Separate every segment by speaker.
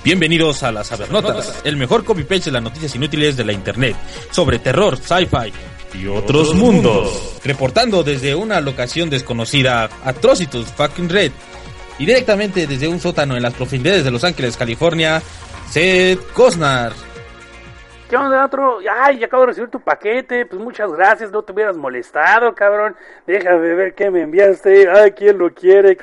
Speaker 1: Bienvenidos a las Sabernotas, el mejor copy-paste de las noticias inútiles de la internet, sobre terror, sci-fi y otros mundos. Reportando desde una locación desconocida, Atrocitus fucking Red, y directamente desde un sótano en las profundidades de Los Ángeles, California, Seth Cosnar.
Speaker 2: ¿Qué onda, otro? Ay, acabo de recibir tu paquete, pues muchas gracias, no te hubieras molestado, cabrón. Déjame ver qué me enviaste, ay, ¿quién lo quiere?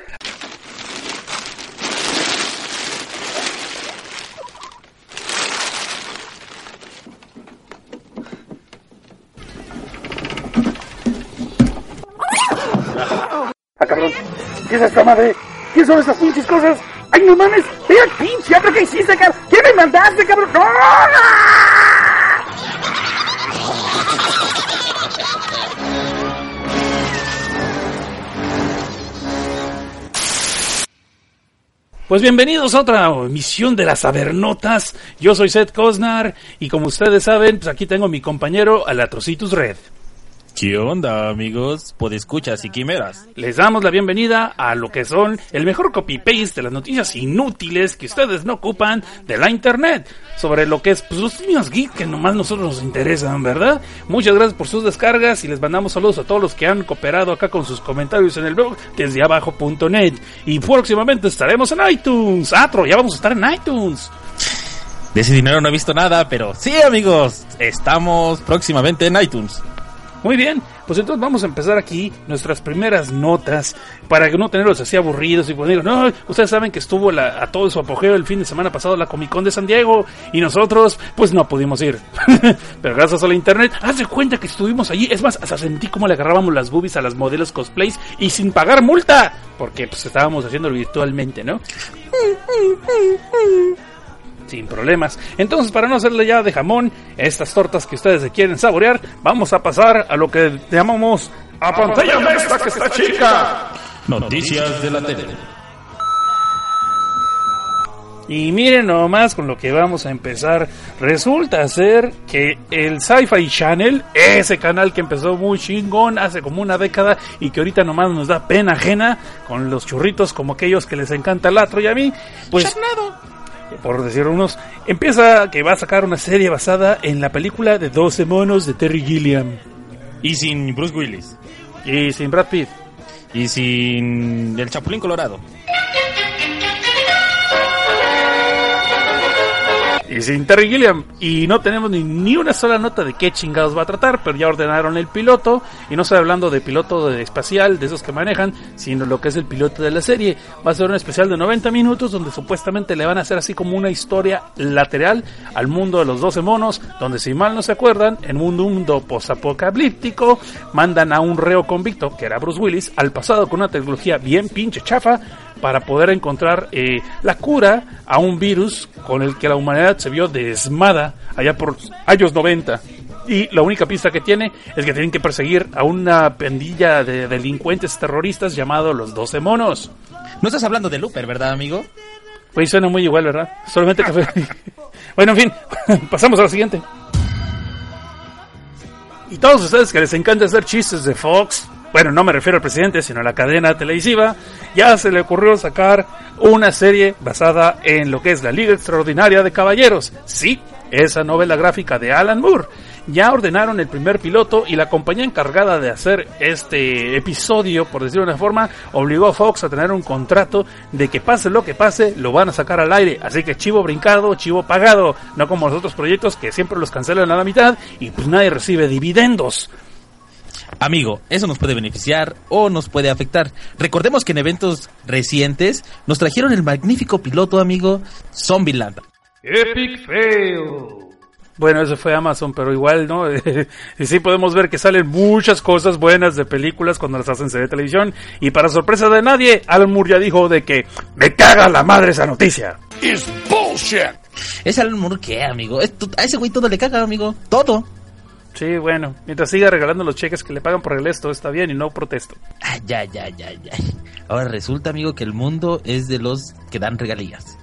Speaker 2: Ah, cabrón, ¿qué es esta madre? ¿Qué son esas pinches cosas? ¡Ay, no mames! ¡Mira, pinche otro que hiciste, cabrón! ¿Qué me mandaste, cabrón? ¡No! Pues bienvenidos a otra emisión de las Sabernotas. Yo soy Seth Cosnar y como ustedes saben, pues aquí tengo a mi compañero, al Atrocitus Red.
Speaker 1: ¿Qué onda, amigos? Podescuchas y quimeras.
Speaker 2: Les damos la bienvenida a lo que son el mejor copy-paste de las noticias inútiles que ustedes no ocupan de la internet. Sobre lo que es, pues, los niños geek que nomás nosotros nos interesan, ¿verdad? Muchas gracias por sus descargas y les mandamos saludos a todos los que han cooperado acá con sus comentarios en el blog desde abajo.net. Y próximamente estaremos en iTunes. Atro, ya vamos a estar en iTunes.
Speaker 1: De ese dinero no he visto nada, pero sí, amigos, estamos próximamente en iTunes.
Speaker 2: Muy bien, pues entonces vamos a empezar aquí nuestras primeras notas para que no tenerlos así aburridos y pues digo, no, ustedes saben que estuvo a todo su apogeo el fin de semana pasado la Comic Con de San Diego y nosotros pues no pudimos ir, pero gracias a la internet, haz de cuenta que estuvimos allí, es más, hasta sentí como le agarrábamos las boobies a las modelos cosplays y sin pagar multa, porque pues estábamos haciéndolo virtualmente, ¿no? Sin problemas. Entonces, para no hacerle ya de jamón estas tortas que ustedes se quieren saborear, vamos a pasar a lo que llamamos a pantalla esta que está chica.
Speaker 1: Noticias de la tele.
Speaker 2: Y miren nomás con lo que vamos a empezar. Resulta ser que el Sci-Fi Channel, ese canal que empezó muy chingón hace como una década y que ahorita nomás nos da pena ajena con los churritos como aquellos que les encanta el atro y a mí, pues... Charnado. Por decir unos, empieza que va a sacar una serie basada en la película de 12 monos de Terry Gilliam.
Speaker 1: Y sin Bruce Willis.
Speaker 2: Y sin Brad Pitt.
Speaker 1: Y sin el Chapulín Colorado.
Speaker 2: Y sin Terry Gilliam. Y no tenemos ni una sola nota de qué chingados va a tratar, pero ya ordenaron el piloto. Y no estoy hablando de piloto de espacial, de esos que manejan, sino lo que es el piloto de la serie. Va a ser un especial de 90 minutos donde supuestamente le van a hacer así como una historia lateral al mundo de los 12 monos, donde si mal no se acuerdan, en un mundo posapocalíptico, mandan a un reo convicto, que era Bruce Willis, al pasado con una tecnología bien pinche chafa, para poder encontrar la cura a un virus con el que la humanidad se vio diezmada allá por años 90. Y la única pista que tiene es que tienen que perseguir a una pandilla de delincuentes terroristas llamado los 12 monos.
Speaker 1: No estás hablando de Looper, ¿verdad, amigo?
Speaker 2: Pues suena muy igual, ¿verdad? Solamente que... Bueno, en fin, pasamos a la siguiente. Y todos ustedes que les encanta hacer chistes de Fox... Bueno, no me refiero al presidente, sino a la cadena televisiva. Ya se le ocurrió sacar una serie basada en lo que es la Liga Extraordinaria de Caballeros. Sí, esa novela gráfica de Alan Moore. Ya ordenaron el primer piloto y la compañía encargada de hacer este episodio, por decirlo de una forma, obligó a Fox a tener un contrato de que pase lo que pase, lo van a sacar al aire. Así que chivo brincado, chivo pagado. No como los otros proyectos que siempre los cancelan a la mitad y pues nadie recibe dividendos.
Speaker 1: Amigo, eso nos puede beneficiar o nos puede afectar. Recordemos que en eventos recientes nos trajeron el magnífico piloto, amigo, Zombieland.
Speaker 2: Epic fail. Bueno, eso fue Amazon, pero igual, ¿no? Y sí podemos ver que salen muchas cosas buenas de películas cuando las hacen serie de televisión. Y para sorpresa de nadie, Alan Moore ya dijo de que me caga la madre esa noticia.
Speaker 1: It's bullshit. ¿Es Alan Moore qué, amigo? A ese güey todo le caga, amigo. Todo.
Speaker 2: Sí, bueno, mientras siga regalando los cheques que le pagan por el esto, está bien y no protesto.
Speaker 1: Ah, ya. Ahora resulta, amigo, que el mundo es de los que dan regalías.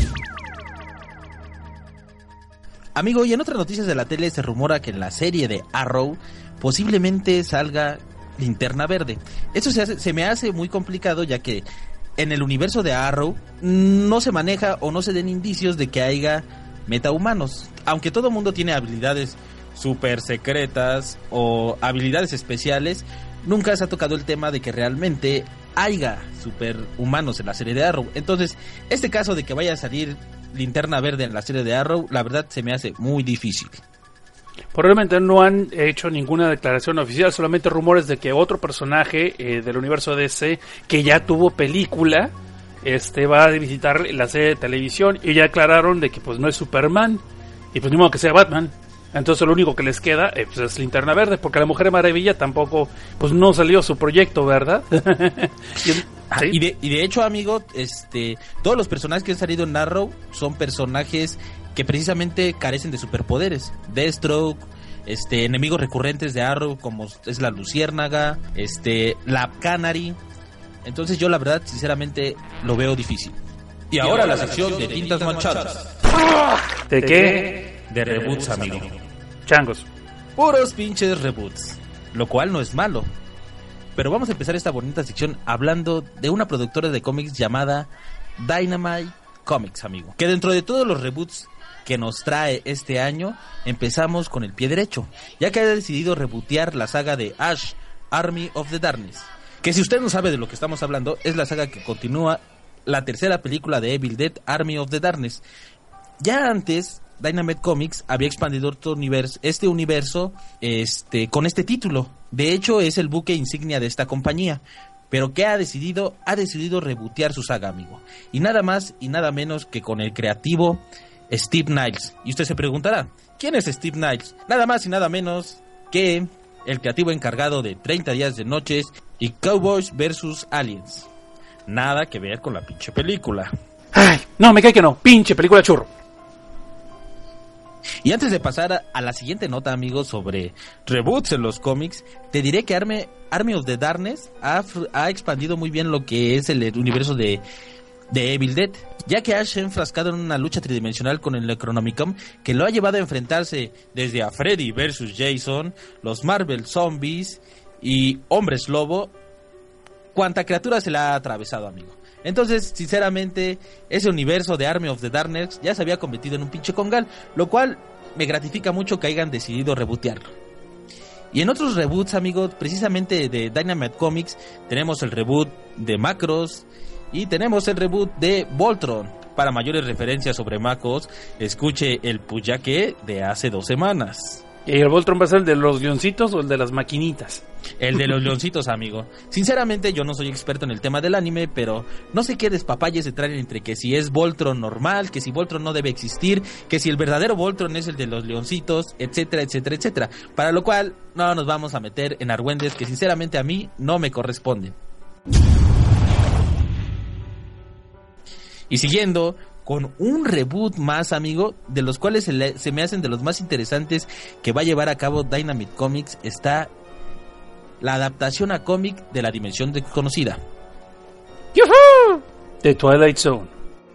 Speaker 1: Amigo, y en otras noticias de la tele se rumora que en la serie de Arrow posiblemente salga Linterna Verde. Eso se me hace muy complicado, ya que en el universo de Arrow no se maneja o no se den indicios de que haya metahumanos. Aunque todo mundo tiene habilidades super secretas o habilidades especiales, nunca se ha tocado el tema de que realmente haya superhumanos en la serie de Arrow. Entonces, este caso de que vaya a salir Linterna Verde en la serie de Arrow, la verdad se me hace muy difícil.
Speaker 2: Probablemente no han hecho ninguna declaración oficial, solamente rumores de que otro personaje del universo DC que ya tuvo película va a visitar la serie de televisión, y ya aclararon de que pues no es Superman y pues ni modo que sea Batman. Entonces lo único que les queda pues es Linterna Verde, porque la Mujer Maravilla tampoco pues no salió su proyecto, ¿verdad?
Speaker 1: ¿Sí? Y de hecho, amigo, todos los personajes que han salido en Arrow son personajes que precisamente carecen de superpoderes. Deathstroke, enemigos recurrentes de Arrow como es la Luciérnaga, la Canary. Entonces yo la verdad sinceramente lo veo difícil. Y ahora la sección de tintas manchadas.
Speaker 2: ¿De qué?
Speaker 1: De reboots, amigo.
Speaker 2: Changos.
Speaker 1: Puros pinches reboots, lo cual no es malo. Pero vamos a empezar esta bonita sección hablando de una productora de cómics llamada Dynamite Comics, amigo. Que dentro de todos los reboots que nos trae este año, empezamos con el pie derecho, ya que ha decidido rebootear la saga de Ash, Army of the Darkness. Que si usted no sabe de lo que estamos hablando, es la saga que continúa la tercera película de Evil Dead, Army of the Darkness. Ya antes, Dynamite Comics había expandido este universo con este título. De hecho, es el buque insignia de esta compañía. Pero ¿qué ha decidido? Ha decidido rebootear su saga, amigo. Y nada más y nada menos que con el creativo Steve Niles. Y usted se preguntará, ¿quién es Steve Niles? Nada más y nada menos que el creativo encargado de 30 días de noches y Cowboys vs. Aliens. Nada que ver con la pinche película.
Speaker 2: Ay, no, me cae que no, pinche película churro.
Speaker 1: Y antes de pasar a la siguiente nota, amigos, sobre reboots en los cómics, te diré que Army of the Darkness ha expandido muy bien lo que es el universo de Evil Dead, ya que Ash ha enfrascado en una lucha tridimensional con el Necronomicon que lo ha llevado a enfrentarse desde a Freddy vs. Jason, los Marvel Zombies y Hombres Lobo, cuanta criatura se le ha atravesado, amigo. Entonces, sinceramente, ese universo de Army of the Darkness ya se había convertido en un pinche congal, lo cual me gratifica mucho que hayan decidido rebootearlo. Y en otros reboots, amigos, precisamente de Dynamite Comics, tenemos el reboot de Macross y tenemos el reboot de Voltron. Para mayores referencias sobre Macross, escuche el Puyaque de hace 2 semanas.
Speaker 2: ¿Y el Voltron va a ser el de los leoncitos o el de las maquinitas?
Speaker 1: El de los leoncitos, amigo. Sinceramente, yo no soy experto en el tema del anime, pero no sé qué despapalles se traen entre que si es Voltron normal, que si Voltron no debe existir, que si el verdadero Voltron es el de los leoncitos, etcétera, etcétera, etcétera. Para lo cual, no nos vamos a meter en argüendes que sinceramente a mí no me corresponden. Y siguiendo con un reboot más, amigo, de los cuales se me hacen de los más interesantes que va a llevar a cabo Dynamite Comics, está la adaptación a cómic de La Dimensión Desconocida.
Speaker 2: ¡Yuhu! The Twilight Zone.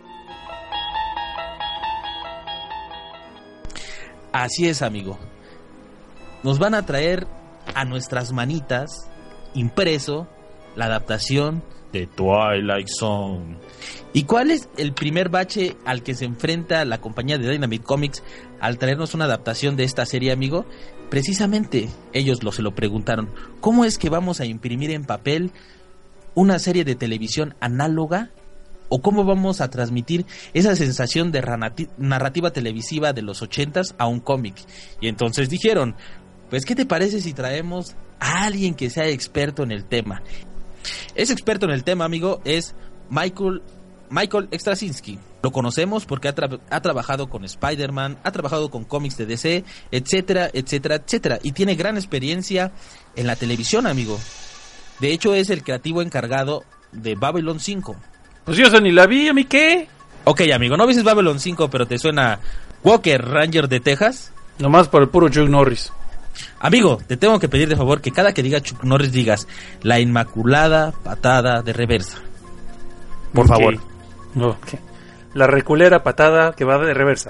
Speaker 1: Así es, amigo. Nos van a traer a nuestras manitas, impreso, la adaptación de Twilight Zone. ¿Y cuál es el primer bache al que se enfrenta la compañía de Dynamite Comics al traernos una adaptación de esta serie, amigo? Precisamente ellos se lo preguntaron. ¿Cómo es que vamos a imprimir en papel una serie de televisión análoga? ¿O cómo vamos a transmitir esa sensación de narrativa televisiva de los 80s a un cómic? Y entonces dijeron, pues ¿qué te parece si traemos a alguien que sea experto en el tema? Ese experto en el tema, amigo, es Michael Straczynski. Lo conocemos porque ha trabajado con Spider-Man, ha trabajado con cómics de DC, etcétera, etcétera, etcétera. Y tiene gran experiencia en la televisión, amigo. De hecho, es el creativo encargado de Babylon 5.
Speaker 2: Pues yo ni la vi, ¿a mí qué?
Speaker 1: Ok, amigo, no viste Babylon 5, pero ¿te suena Walker Ranger de Texas?
Speaker 2: Nomás por el puro Chuck Norris.
Speaker 1: Amigo, te tengo que pedir de favor que cada que diga Chuck Norris digas la inmaculada patada de reversa. Por favor.
Speaker 2: Okay. La reculera patada que va de reversa.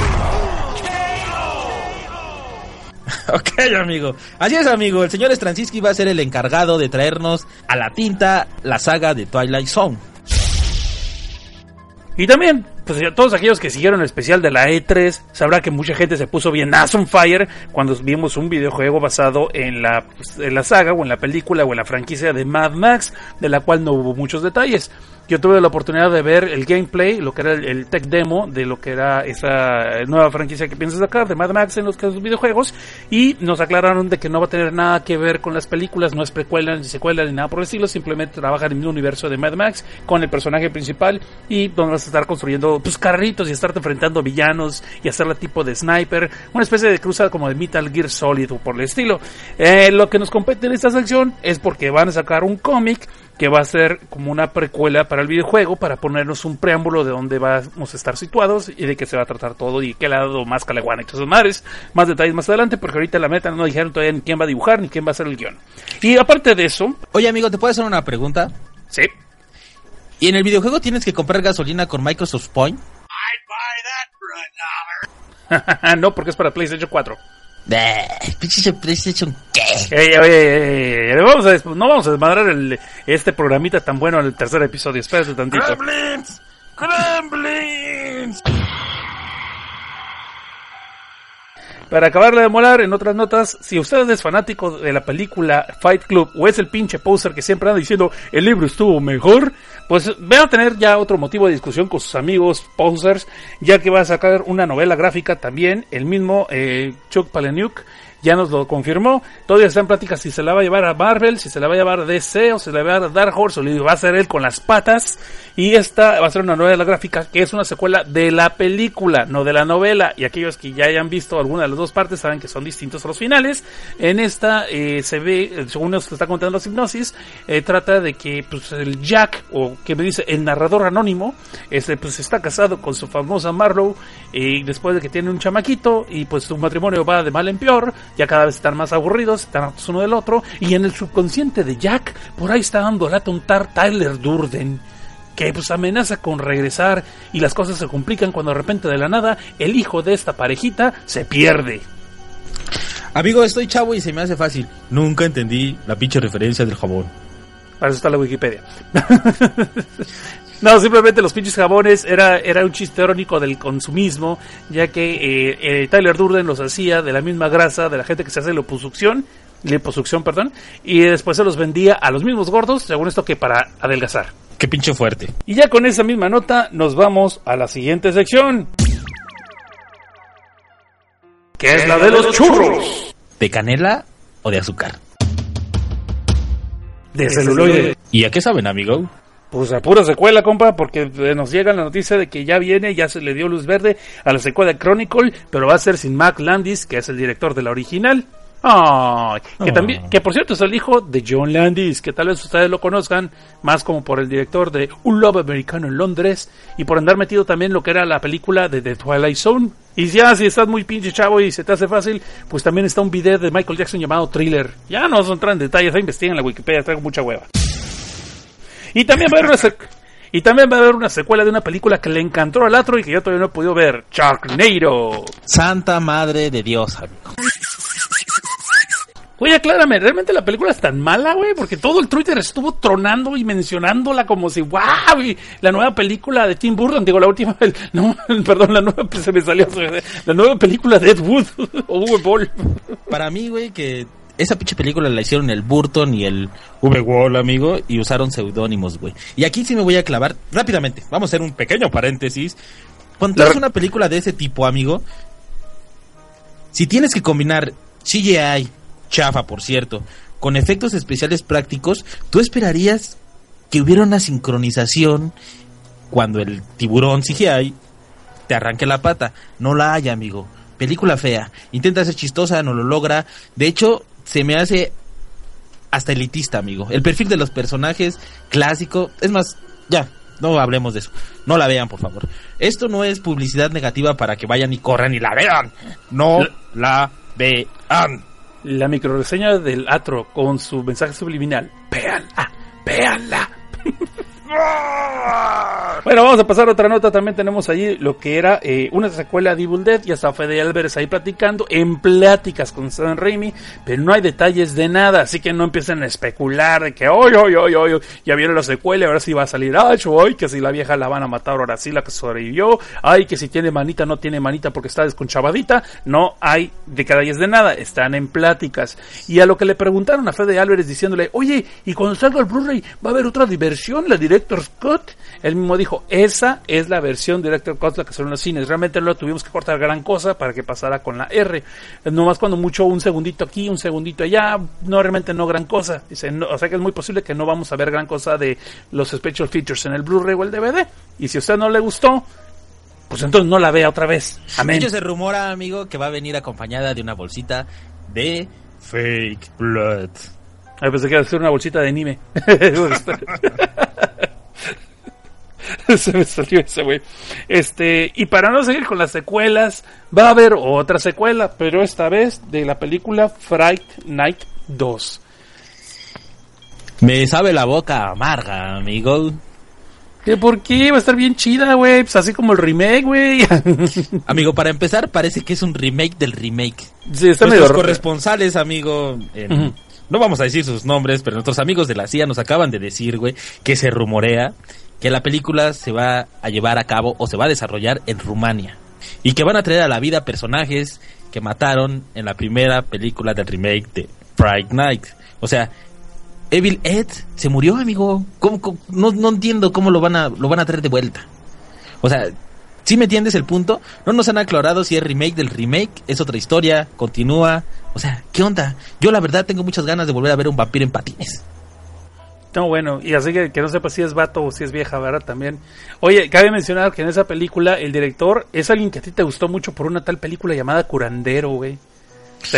Speaker 1: Ok, amigo. Así es, amigo. El señor Straczynski va a ser el encargado de traernos a la tinta la saga de Twilight Zone.
Speaker 2: Y también, pues todos aquellos que siguieron el especial de la E3, sabrá que mucha gente se puso bien ass on fire cuando vimos un videojuego basado en la saga, o en la película, o en la franquicia de Mad Max, de la cual no hubo muchos detalles. Yo tuve la oportunidad de ver el gameplay, lo que era el tech demo de lo que era esa nueva franquicia que piensas sacar de Mad Max en los videojuegos, y nos aclararon de que no va a tener nada que ver con las películas, no es precuela ni secuela ni nada por el estilo, simplemente trabaja en el mismo universo de Mad Max con el personaje principal, y donde vas a estar construyendo pues carritos y estarte enfrentando a villanos y hacerla tipo de sniper, una especie de cruza como de Metal Gear Solid o por el estilo. Lo que nos compete en esta sección es porque van a sacar un cómic que va a ser como una precuela para el videojuego, para ponernos un preámbulo de dónde vamos a estar situados y de qué se va a tratar todo y qué lado más caleguana y todas madres. Más detalles más adelante, porque ahorita la meta no dijeron todavía ni quién va a dibujar ni quién va a hacer el guión. Y aparte de eso...
Speaker 1: Oye, amigo, ¿te puedo hacer una pregunta?
Speaker 2: Sí.
Speaker 1: ¿Y en el videojuego tienes que comprar gasolina con Microsoft Point?
Speaker 2: No, porque es para PlayStation 4.
Speaker 1: PlayStation, ¿qué?
Speaker 2: Oye, no vamos a desmadrar este programita tan bueno en el tercer episodio. Espérate tantito. ¡Gremlins! Para acabarle de molar, en otras notas, si usted es fanático de la película Fight Club o es el pinche poser que siempre anda diciendo el libro estuvo mejor, pues van a tener ya otro motivo de discusión con sus amigos posers, ya que va a sacar una novela gráfica también, el mismo Chuck Palahniuk ya nos lo confirmó. Todavía está en plática si se la va a llevar a Marvel, si se la va a llevar a DC o se la va a llevar a Dark Horse, o le va a hacer él con las patas. Y esta va a ser una novela gráfica que es una secuela de la película, no de la novela. Y aquellos que ya hayan visto alguna de las dos partes saben que son distintos a los finales. En esta se ve, según nos está contando la hipnosis, trata de que pues, el Jack, o que me dice el narrador anónimo, pues está casado con su famosa Marlowe, y después de que tiene un chamaquito, y pues su matrimonio va de mal en peor. Ya cada vez están más aburridos, están hartos uno del otro, y en el subconsciente de Jack, por ahí está dando lata un Tyler Durden, que pues amenaza con regresar, y las cosas se complican cuando de repente de la nada, el hijo de esta parejita se pierde.
Speaker 1: Amigo, estoy chavo y se me hace fácil. Nunca entendí la pinche referencia del jabón.
Speaker 2: Para eso está la Wikipedia. No, simplemente los pinches jabones era un chiste irónico del consumismo, ya que Tyler Durden los hacía de la misma grasa de la gente que se hace liposucción, y después se los vendía a los mismos gordos, según esto, que para adelgazar.
Speaker 1: Qué pinche fuerte.
Speaker 2: Y ya con esa misma nota nos vamos a la siguiente sección, que es la de los churros.
Speaker 1: ¿De canela o de azúcar?
Speaker 2: De celuloide.
Speaker 1: ¿Y a qué saben, amigo?
Speaker 2: Pues a pura secuela, compa, porque nos llega la noticia de que ya viene, ya se le dio luz verde a la secuela de Chronicle, pero va a ser sin Mac Landis, que es el director de la original. También, que por cierto es el hijo de John Landis, que tal vez ustedes lo conozcan más como por el director de Un Love Americano en Londres, y por andar metido también en lo que era la película de The Twilight Zone. Y ya, si estás muy pinche chavo y se te hace fácil, pues también está un video de Michael Jackson llamado Thriller. Ya no vamos a entrar en detalles, investiguen en la Wikipedia, traigo mucha hueva. Y también va a haber una secuela de una película que le encantó al otro y que yo todavía no he podido ver, Sharknado.
Speaker 1: Santa madre de Dios, amigo.
Speaker 2: Oye, aclárame, ¿realmente la película es tan mala, güey? Porque todo el Twitter estuvo tronando y mencionándola como si, ¡wow! La nueva película de Tim Burton, digo, la última, la nueva, se me salió, la nueva película de Ed Wood, o Uwe Boll.
Speaker 1: Para mí, güey, que esa pinche película la hicieron el Burton y el Uwe Boll, amigo, y usaron seudónimos, güey. Y aquí sí me voy a clavar rápidamente. Vamos a hacer un pequeño paréntesis. Cuando es una película de ese tipo, amigo, si tienes que combinar CGI, chafa, por cierto, con efectos especiales prácticos, tú esperarías que hubiera una sincronización cuando el tiburón CGI te arranque la pata. No la hay, amigo. Película fea. Intenta ser chistosa, no lo logra. De hecho, se me hace hasta elitista, amigo. El perfil de los personajes clásico. Es más, ya, no hablemos de eso. No la vean, por favor. Esto no es publicidad negativa para que vayan y corran y la vean. No la vean.
Speaker 2: La microreseña del Atro con su mensaje subliminal. Véanla. Bueno, vamos a pasar a otra nota. También tenemos allí lo que era una secuela de Evil Dead. Ya está Fede Álvarez ahí platicando, en pláticas con Sam Raimi, pero no hay detalles de nada, así que no empiecen a especular de que ya viene la secuela, ahora sí va a salir ay, que si la vieja la van a matar, ahora sí la que sobrevivió, ay, que si tiene manita, no tiene manita porque está desconchavadita. No hay detalles de nada, están en pláticas. Y a lo que le preguntaron a Fede Álvarez diciéndole, oye, y cuando salga el Blu-ray, ¿va a haber otra versión, la Director's Cut? Él mismo dijo, esa es la versión Director's Cut, la que salió en los cines. Realmente no la tuvimos que cortar gran cosa para que pasara con la R. Nomás cuando mucho un segundito aquí, un segundito allá, no, realmente no gran cosa. Dice, no, o sea que es muy posible que no vamos a ver gran cosa de los special features en el Blu-ray o el DVD. Y si a usted no le gustó, pues entonces no la vea otra vez. Amén.
Speaker 1: De hecho, se rumora, amigo, que va a venir acompañada de una bolsita de fake blood.
Speaker 2: Ay, pensé que iba a ser una bolsita de anime. Se me salió ese güey. Y para no seguir con las secuelas, va a haber otra secuela, pero esta vez de la película Fright Night 2.
Speaker 1: Me sabe la boca amarga, amigo.
Speaker 2: ¿Qué por qué? Va a estar bien chida, güey. Pues así como el remake, güey.
Speaker 1: Amigo, para empezar, parece que es un remake del remake.
Speaker 2: Sí, está
Speaker 1: Nuestros
Speaker 2: medio
Speaker 1: corresponsales, amigo, no vamos a decir sus nombres, pero nuestros amigos de la CIA nos acaban de decir, güey, que se rumorea que la película se va a llevar a cabo o se va a desarrollar en Rumania. Y que van a traer a la vida personajes que mataron en la primera película del remake de Fright Night. O sea, Evil Ed se murió, amigo. ¿Cómo? No entiendo cómo lo van a traer de vuelta. O sea, ¿sí me entiendes el punto? No nos han aclarado si es remake del remake, es otra historia, continúa. O sea, ¿qué onda? Yo la verdad tengo muchas ganas de volver a ver un vampiro en patines.
Speaker 2: No, bueno, y así que no sepa si es vato o si es vieja, ¿verdad? También. Oye, cabe mencionar que en esa película el director es alguien que a ti te gustó mucho por una tal película llamada Curandero, güey. Sí,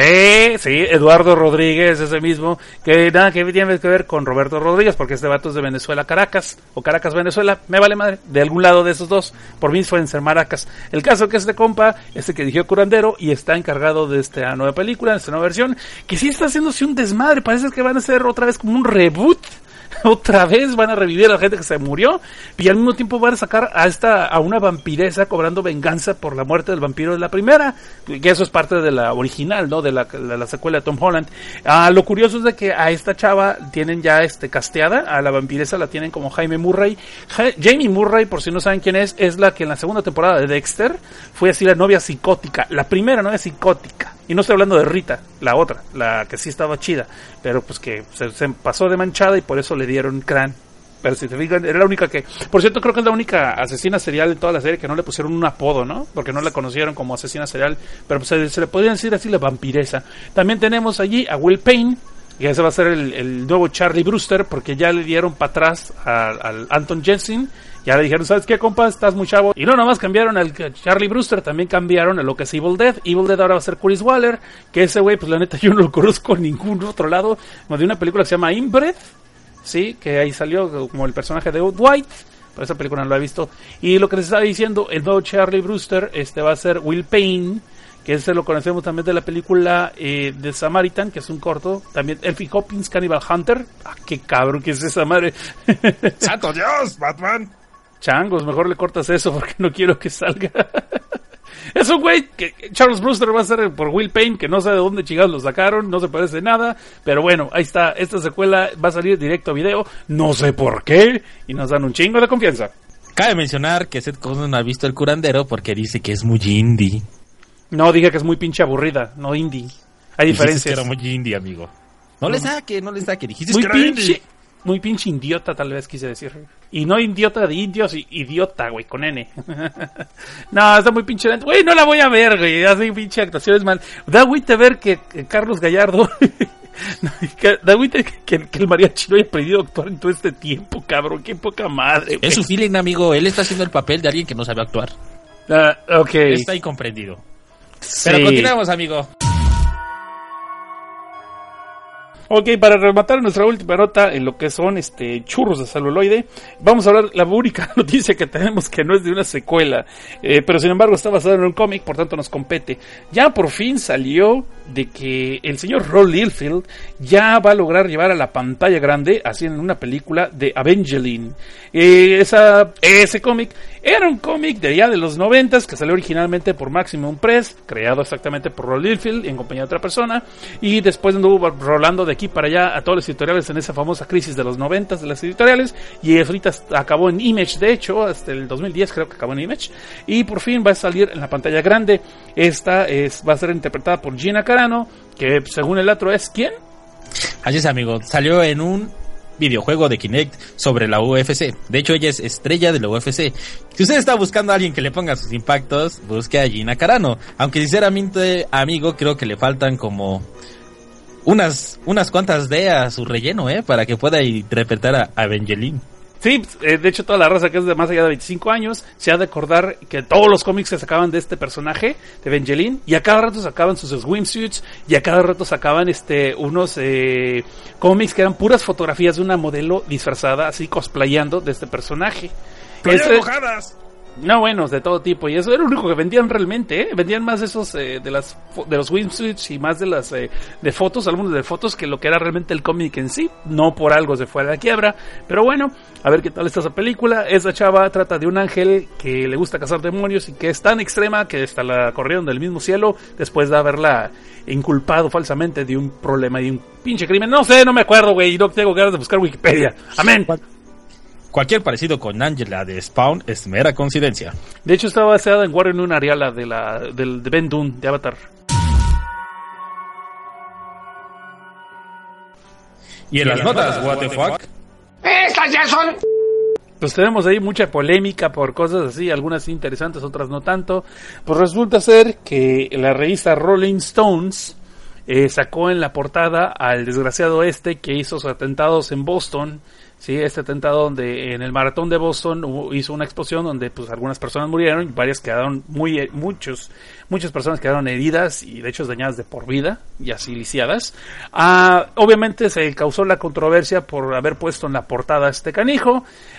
Speaker 2: Eduardo Rodríguez, ese mismo, que nada que tiene que ver con Roberto Rodríguez, porque este vato es de Venezuela, Caracas, o Caracas, Venezuela, me vale madre, de algún lado de esos dos, por mí pueden ser maracas. El caso que este compa, que dirigió Curandero, y está encargado de esta nueva película, de esta nueva versión, que sí está haciéndose un desmadre, parece que van a hacer otra vez como un reboot. Otra vez van a revivir a la gente que se murió y al mismo tiempo van a sacar a una vampiresa cobrando venganza por la muerte del vampiro de la primera, que eso es parte de la original, ¿no? De la secuela de Tom Holland. Lo curioso es de que a esta chava tienen ya casteada, a la vampiresa la tienen como Jaime Murray. Jamie Murray, por si no saben quién es la que en la segunda temporada de Dexter fue así la novia psicótica, la primera novia psicótica. Y no estoy hablando de Rita, la otra, la que sí estaba chida, pero pues que se pasó de manchada y por eso le dieron crán. Pero si te fijan, era la única que... Por cierto, creo que es la única asesina serial en toda la serie que no le pusieron un apodo, ¿no? Porque no la conocieron como asesina serial, pero pues se le podrían decir así la vampiresa. También tenemos allí a Will Payne, que ese va a ser el nuevo Charlie Brewster, porque ya le dieron para atrás al Anton Jensen. Ya le dijeron, ¿sabes qué, compa? Estás muy chavo. Y no nomás cambiaron al Charlie Brewster, también cambiaron a lo que es Evil Dead. Evil Dead ahora va a ser Chris Waller, que ese güey, pues la neta yo no lo conozco en ningún otro lado. De una película que se llama Inbred, sí, que ahí salió como el personaje de Dwight, pero esa película no la he visto. Y lo que les estaba diciendo, el nuevo Charlie Brewster va a ser Will Payne, que ese lo conocemos también de la película de Samaritan, que es un corto. También Elfie Hopkins, Cannibal Hunter. Qué cabrón que es esa madre.
Speaker 1: ¡Santo Dios, Batman!
Speaker 2: Changos, mejor le cortas eso porque no quiero que salga. Es un güey que Charles Brewster va a ser por Will Payne, que no sé de dónde chingados lo sacaron, no se parece nada, pero bueno, ahí está, esta secuela va a salir directo a video, no sé por qué, y nos dan un chingo de confianza.
Speaker 1: Cabe mencionar que Seth Cohen no ha visto El Curandero porque dice que es muy indie.
Speaker 2: No, dije que es muy pinche aburrida, no indie. Hay diferencias.
Speaker 1: Que era muy indie, amigo. No le saque, dijiste
Speaker 2: muy
Speaker 1: que era
Speaker 2: pinche
Speaker 1: indie.
Speaker 2: Muy pinche idiota, tal vez quise decir. Y no idiota de indios, idiota, güey, con N. No, está muy pinche lento. Güey, no la voy a ver, güey. Hace pinche actuaciones mal. Da agüite ver que Carlos Gallardo... da agüite que el mariachi no haya aprendido a actuar en todo este tiempo, cabrón. Qué poca madre, güey.
Speaker 1: Es su feeling, amigo. Él está haciendo el papel de alguien que no sabe actuar.
Speaker 2: Ok.
Speaker 1: Está incomprendido. Sí. Pero continuamos, amigo.
Speaker 2: Ok, para rematar nuestra última nota en lo que son churros de celuloide, vamos a hablar la única noticia que tenemos que no es de una secuela, pero sin embargo está basada en un cómic, por tanto nos compete. Ya por fin salió de que el señor Ron Liefeld ya va a lograr llevar a la pantalla grande, así en una película de Evangeline. Ese cómic era un cómic de ya de los 90s que salió originalmente por Maximum Press, creado exactamente por Ron Liefeld en compañía de otra persona, y después anduvo rolando de aquí para allá a todos los editoriales en esa famosa crisis de los 90s de las editoriales, y ahorita acabó en Image, de hecho, hasta el 2010 creo que acabó en Image, y por fin va a salir en la pantalla grande. Va a ser interpretada por Gina Carano, que según el otro es ¿quién?
Speaker 1: Así es, amigo, salió en un videojuego de Kinect sobre la UFC. De hecho, ella es estrella de la UFC. Si usted está buscando a alguien que le ponga sus impactos, busque a Gina Carano. Aunque sinceramente, amigo, creo que le faltan como unas cuantas D a su relleno, para que pueda interpretar a Evangeline.
Speaker 2: Sí, de hecho toda la raza que es de más allá de 25 años se ha de acordar que todos los cómics se sacaban de este personaje, de Evangeline, y a cada rato sacaban sus swimsuits, y a cada rato sacaban unos cómics que eran puras fotografías de una modelo disfrazada, así cosplayando de este personaje.
Speaker 3: ¡Mojadas!
Speaker 2: No, bueno, de todo tipo, y eso era lo único que vendían realmente, vendían más esos de los swimsuits y más de las de fotos, álbumes de fotos, que lo que era realmente el cómic en sí. No por algo se fue a la quiebra, pero bueno, a ver qué tal está esa película. Esa chava trata de un ángel que le gusta cazar demonios y que es tan extrema que hasta la corrieron del mismo cielo después de haberla inculpado falsamente de un problema y un pinche crimen. No sé, no me acuerdo, güey, no tengo ganas de buscar Wikipedia. Amén.
Speaker 1: Cualquier parecido con Angela de Spawn es mera coincidencia.
Speaker 2: De hecho, está basada en Warren Unariala de Ben Dune, de Avatar.
Speaker 1: Y en las notas, what the fuck.
Speaker 3: ¡Estas ya son!
Speaker 2: Pues tenemos ahí mucha polémica por cosas así, algunas interesantes, otras no tanto. Pues resulta ser que la revista Rolling Stones sacó en la portada al desgraciado que hizo sus atentados en Boston. Sí, este atentado donde en el maratón de Boston hizo una explosión donde pues algunas personas murieron y varias quedaron muchas personas quedaron heridas y de hecho dañadas de por vida y así lisiadas. Obviamente se causó la controversia por haber puesto en la portada este canijo.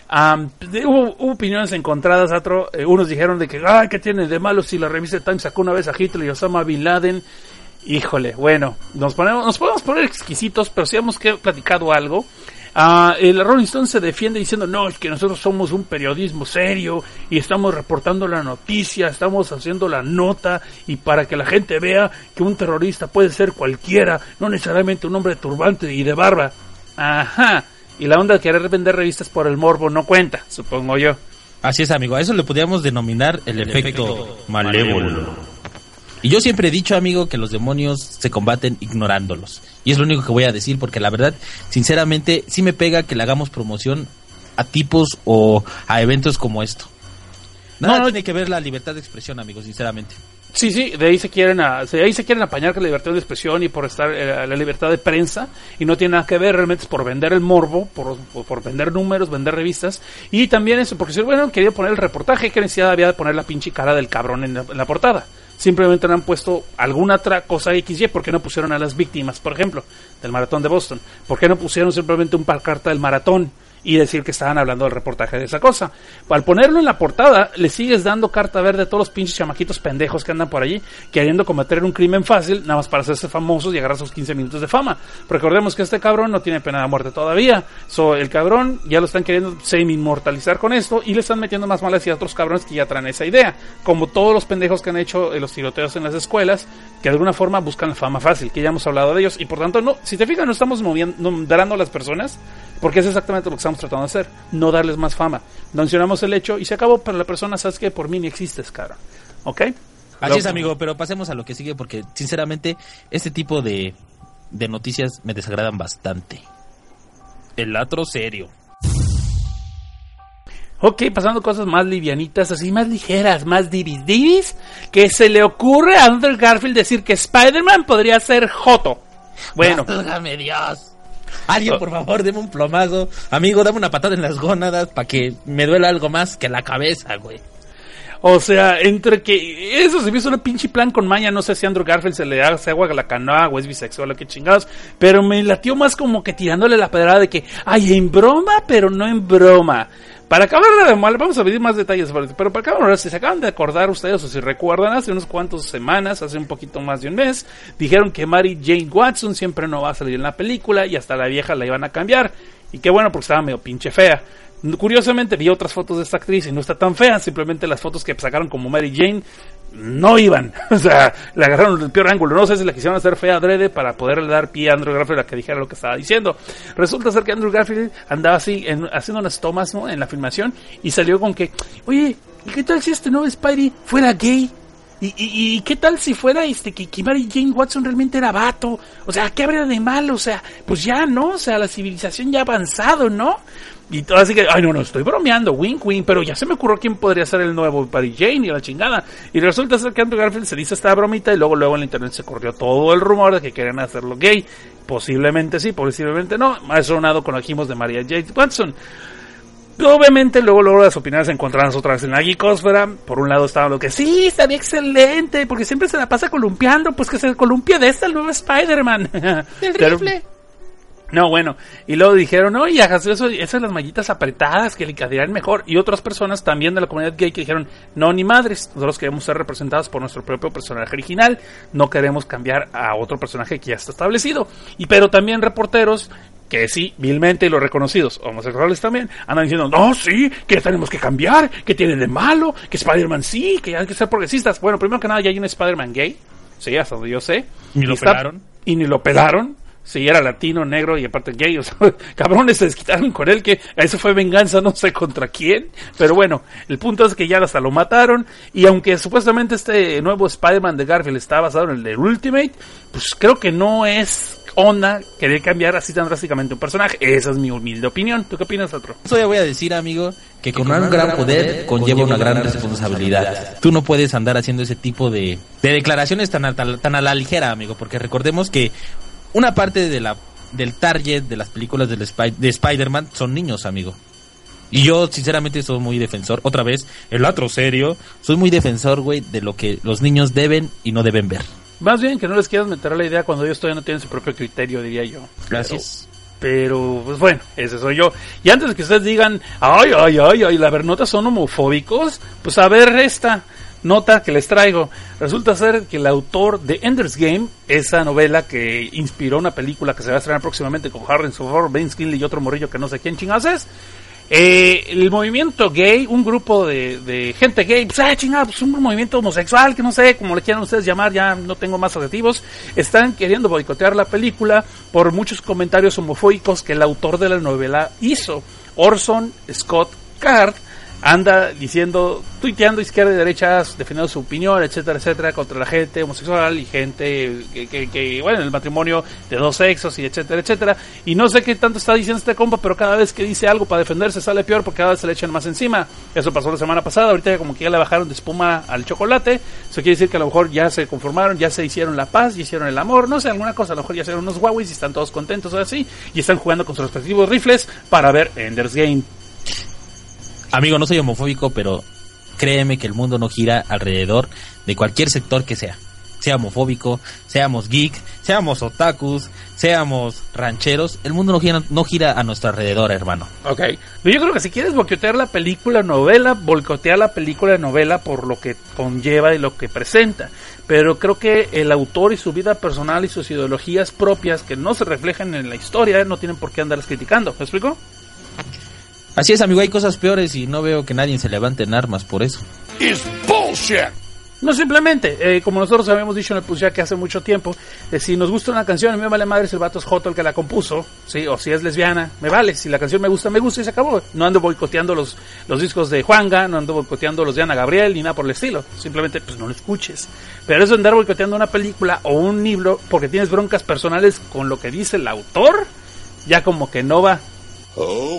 Speaker 2: Hubo opiniones encontradas. Unos dijeron de que ¿qué tiene de malo si la revista Time sacó una vez a Hitler y Osama Bin Laden? Híjole, bueno, nos podemos poner exquisitos, pero si hemos platicado algo. El Rolling Stone se defiende diciendo no, es que nosotros somos un periodismo serio y estamos reportando la noticia, estamos haciendo la nota y para que la gente vea que un terrorista puede ser cualquiera, no necesariamente un hombre de turbante y de barba. Ajá, y la onda de querer vender revistas por el morbo no cuenta, supongo yo.
Speaker 1: Así es, amigo, a eso le podríamos denominar el efecto malévolo. Y yo siempre he dicho, amigo, que los demonios se combaten ignorándolos. Y es lo único que voy a decir, porque la verdad, sinceramente, sí me pega que le hagamos promoción a tipos o a eventos como esto. Nada tiene que ver la libertad de expresión, amigo, sinceramente.
Speaker 2: Sí, de ahí se quieren apañar con la libertad de expresión y por estar la libertad de prensa, y no tiene nada que ver, realmente es por vender el morbo, por vender números, vender revistas, y también eso, porque si bueno, quería poner el reportaje, ¿qué necesidad había de poner la pinche cara del cabrón en la portada? Simplemente le han puesto alguna otra cosa XY. ¿Por qué no pusieron a las víctimas, por ejemplo, del maratón de Boston? ¿Por qué no pusieron simplemente un pancarta del maratón y decir que estaban hablando del reportaje de esa cosa? Al ponerlo en la portada, le sigues dando carta verde a todos los pinches chamaquitos pendejos que andan por allí, queriendo cometer un crimen fácil, nada más para hacerse famosos y agarrar sus 15 minutos de fama. Recordemos que este cabrón no tiene pena de muerte todavía. El cabrón ya lo están queriendo semi-inmortalizar con esto y le están metiendo más malas y a otros cabrones que ya traen esa idea. Como todos los pendejos que han hecho los tiroteos en las escuelas, que de alguna forma buscan la fama fácil, que ya hemos hablado de ellos. Y por tanto, no, si te fijas, no estamos dando a las personas, porque es exactamente lo que estamos tratando de hacer, no darles más fama. Mencionamos el hecho y se acabó, pero la persona, sabes que por mí ni existes, cara. ¿Ok?
Speaker 1: Así es, amigo, pero pasemos a lo que sigue, porque sinceramente este tipo de noticias me desagradan bastante. El otro serio.
Speaker 2: Ok, pasando cosas más livianitas, así más ligeras, más divis, que se le ocurre a Andrew Garfield decir que Spider-Man podría ser joto. Bueno.
Speaker 1: ¡Válgame Dios! Alguien, por favor, deme un plomazo. Amigo, dame una patada en las gónadas para que me duela algo más que la cabeza, güey.
Speaker 2: O sea, entre que eso se me hizo una pinche plan con maña, no sé si a Andrew Garfield se le hace agua a la canoa o es bisexual o qué chingados, pero me latió más como que tirándole la pedrada de que, ay, en broma, pero no en broma. Para acabar de mal, vamos a pedir más detalles, pero para acabar, si se acaban de acordar ustedes o si recuerdan, hace unos cuantos semanas, hace un poquito más de un mes, dijeron que Mary Jane Watson siempre no va a salir en la película y hasta la vieja la iban a cambiar. Y qué bueno, porque estaba medio pinche fea. Curiosamente vi otras fotos de esta actriz y no está tan fea, simplemente las fotos que sacaron como Mary Jane no iban, o sea, le agarraron el peor ángulo, no sé si la quisieron hacer fea adrede para poderle dar pie a Andrew Garfield a que dijera lo que estaba diciendo. Resulta ser que Andrew Garfield andaba así haciendo unas tomas, ¿no?, en la filmación y salió con que, oye, ¿y qué tal si este nuevo Spidey fuera gay? ¿Y qué tal si fuera que Mary Jane Watson realmente era vato? O sea, ¿qué habría de malo? O sea, pues ya, ¿no? O sea, la civilización ya ha avanzado, ¿no? Y todo así que, ay, no, estoy bromeando, wink, wink, pero ya se me ocurrió quién podría ser el nuevo Mary Jane y la chingada. Y resulta ser que Andrew Garfield se dice esta bromita y luego en la internet se corrió todo el rumor de que querían hacerlo gay. Posiblemente sí, posiblemente no. Más sonado con los gimos de Mary Jane Watson. Obviamente luego las opiniones se encontraron otra vez en la geekosfera. Por un lado estaba lo que sí, estaría excelente, porque siempre se la pasa columpiando, pues que se columpie de el nuevo Spider-Man. El rifle. No, bueno, y luego dijeron, no, y hagas eso, esas las mallitas apretadas que le quedarían mejor. Y otras personas también de la comunidad gay que dijeron, no, ni madres, nosotros queremos ser representados por nuestro propio personaje original, no queremos cambiar a otro personaje que ya está establecido. Pero también reporteros que sí, vilmente, y los reconocidos homosexuales también, andan diciendo, no, sí, que tenemos que cambiar, que tiene de malo, que Spider-Man sí, que hay que ser progresistas. Bueno, primero que nada ya hay un Spider-Man gay, sí, hasta donde yo sé.
Speaker 1: Y lo pelaron.
Speaker 2: Y ni lo pelaron. Sí, era latino, negro y aparte gay, o sea, cabrones se desquitaron con él, que eso fue venganza, no sé contra quién, pero bueno, el punto es que ya hasta lo mataron, y aunque supuestamente este nuevo Spider-Man de Garfield está basado en el de Ultimate, pues creo que no es onda querer cambiar así tan drásticamente un personaje. Esa es mi humilde opinión. ¿Tú qué opinas, otro?
Speaker 1: Eso ya voy a decir, amigo, que con un gran poder conlleva una gran responsabilidad. Tú no puedes andar haciendo ese tipo de declaraciones tan a la ligera, amigo, porque recordemos que una parte del target de las películas de Spider-Man son niños, amigo. Y yo, sinceramente, soy muy defensor. Otra vez, el otro serio. Soy muy defensor, güey, de lo que los niños deben y no deben ver.
Speaker 2: Más bien que no les quieras meter a la idea cuando ellos todavía no tienen su propio criterio, diría yo.
Speaker 1: Gracias.
Speaker 2: Pero pues bueno, ese soy yo. Y antes de que ustedes digan, ay, la vernotas son homofóbicos, pues a ver esta nota que les traigo. Resulta ser que el autor de Ender's Game, esa novela que inspiró una película que se va a estrenar próximamente con Harrison Ford, Ben Stiller y otro morrillo que no sé quién chingados es, el movimiento gay, un grupo de gente gay, pues un movimiento homosexual, que no sé, como le quieran ustedes llamar, ya no tengo más adjetivos, están queriendo boicotear la película por muchos comentarios homofóbicos que el autor de la novela hizo. Orson Scott Card anda diciendo, tuiteando izquierda y derecha, defendiendo su opinión, etcétera, etcétera, contra la gente homosexual y gente que bueno, el matrimonio de dos sexos y etcétera, etcétera. Y no sé qué tanto está diciendo este compa, pero cada vez que dice algo para defenderse sale peor porque cada vez se le echan más encima. Eso pasó la semana pasada, ahorita ya como que ya le bajaron de espuma al chocolate. Eso quiere decir que a lo mejor ya se conformaron, ya se hicieron la paz, ya hicieron el amor, no sé, alguna cosa, a lo mejor ya hicieron unos Huawei y están todos contentos o así, y están jugando con sus respectivos rifles para ver Ender's Game.
Speaker 1: Amigo, no soy homofóbico, pero créeme que el mundo no gira alrededor de cualquier sector que sea. Sea homofóbico, seamos geek, seamos otakus, seamos rancheros. El mundo no gira a nuestro alrededor, hermano.
Speaker 2: Ok. Yo creo que si quieres boicotear la película novela, boicotea la película novela por lo que conlleva y lo que presenta. Pero creo que el autor y su vida personal y sus ideologías propias que no se reflejan en la historia no tienen por qué andarlas criticando. ¿Me explico?
Speaker 1: Así es, amigo, hay cosas peores y no veo que nadie se levante en armas por eso.
Speaker 3: It's bullshit.
Speaker 2: No, simplemente, como nosotros habíamos dicho en el Push ya que hace mucho tiempo, si nos gusta una canción, a mí me vale madre si el vato es joto el que la compuso, sí, o si es lesbiana, me vale, si la canción me gusta y se acabó. No ando boicoteando los discos de Juanga, no ando boicoteando los de Ana Gabriel, ni nada por el estilo, simplemente pues no lo escuches. Pero eso de andar boicoteando una película o un libro porque tienes broncas personales con lo que dice el autor, ya como que no va.
Speaker 3: Oh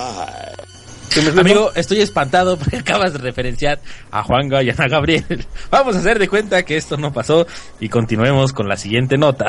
Speaker 3: my.
Speaker 1: Amigo, estoy espantado porque acabas de referenciar a Juanga y a Ana Gabriel. Vamos a hacer de cuenta que esto no pasó y continuemos con la siguiente nota.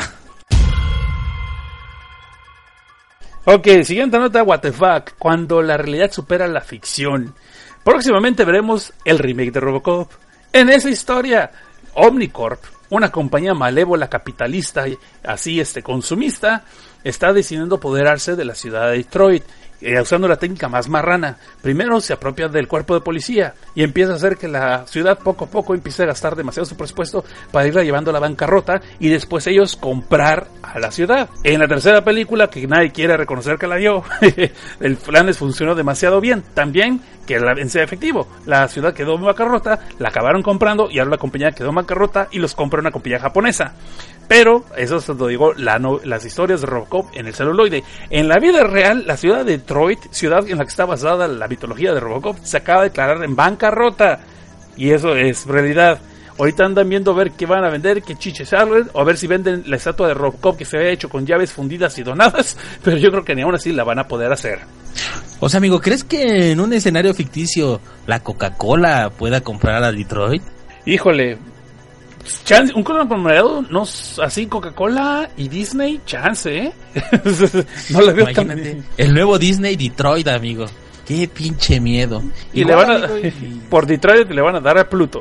Speaker 2: Ok, siguiente nota, what the fuck, cuando la realidad supera la ficción. Próximamente veremos el remake de Robocop. En esa historia, Omnicorp, una compañía malévola capitalista, así consumista, está decidiendo apoderarse de la ciudad de Detroit, usando la técnica más marrana. Primero se apropia del cuerpo de policía y empieza a hacer que la ciudad poco a poco empiece a gastar demasiado su presupuesto para irla llevando a la bancarrota y después ellos comprar a la ciudad. En la tercera película, que nadie quiere reconocer que la dio, el plan les funcionó demasiado bien, también que en sea efectivo. La ciudad quedó en bancarrota, la acabaron comprando y ahora la compañía quedó en bancarrota y los compra una compañía japonesa. Pero eso se lo digo, las historias de Robocop en el celuloide. En la vida real, la ciudad de Detroit, ciudad en la que está basada la mitología de Robocop, se acaba de declarar en bancarrota. Y eso es realidad. Ahorita andan viendo a ver qué van a vender, qué chiches abren, o a ver si venden la estatua de Robocop que se había hecho con llaves fundidas y donadas. Pero yo creo que ni aún así la van a poder hacer.
Speaker 1: O sea, amigo, ¿crees que en un escenario ficticio la Coca-Cola pueda comprar a Detroit?
Speaker 2: Híjole, chance, un conglomerado, no así Coca-Cola y Disney, chance, no lo veo tan...
Speaker 1: El nuevo Disney Detroit, amigo. Qué pinche miedo.
Speaker 2: Y igual, le van a, amigo, por Detroit le van a dar a Pluto.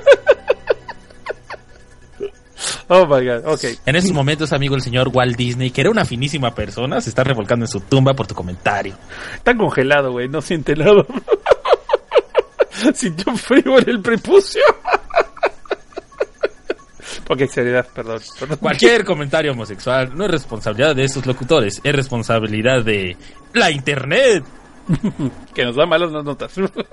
Speaker 2: Oh my God, okay.
Speaker 1: En estos momentos, amigo, el señor Walt Disney, que era una finísima persona, se está revolcando en su tumba por tu comentario.
Speaker 2: Está congelado, güey, no siente nada. Sintió frío en el prepucio. Ok, seriedad, perdón.
Speaker 1: Cualquier comentario homosexual no es responsabilidad de estos locutores, es responsabilidad de la internet.
Speaker 2: Que nos da malas notas.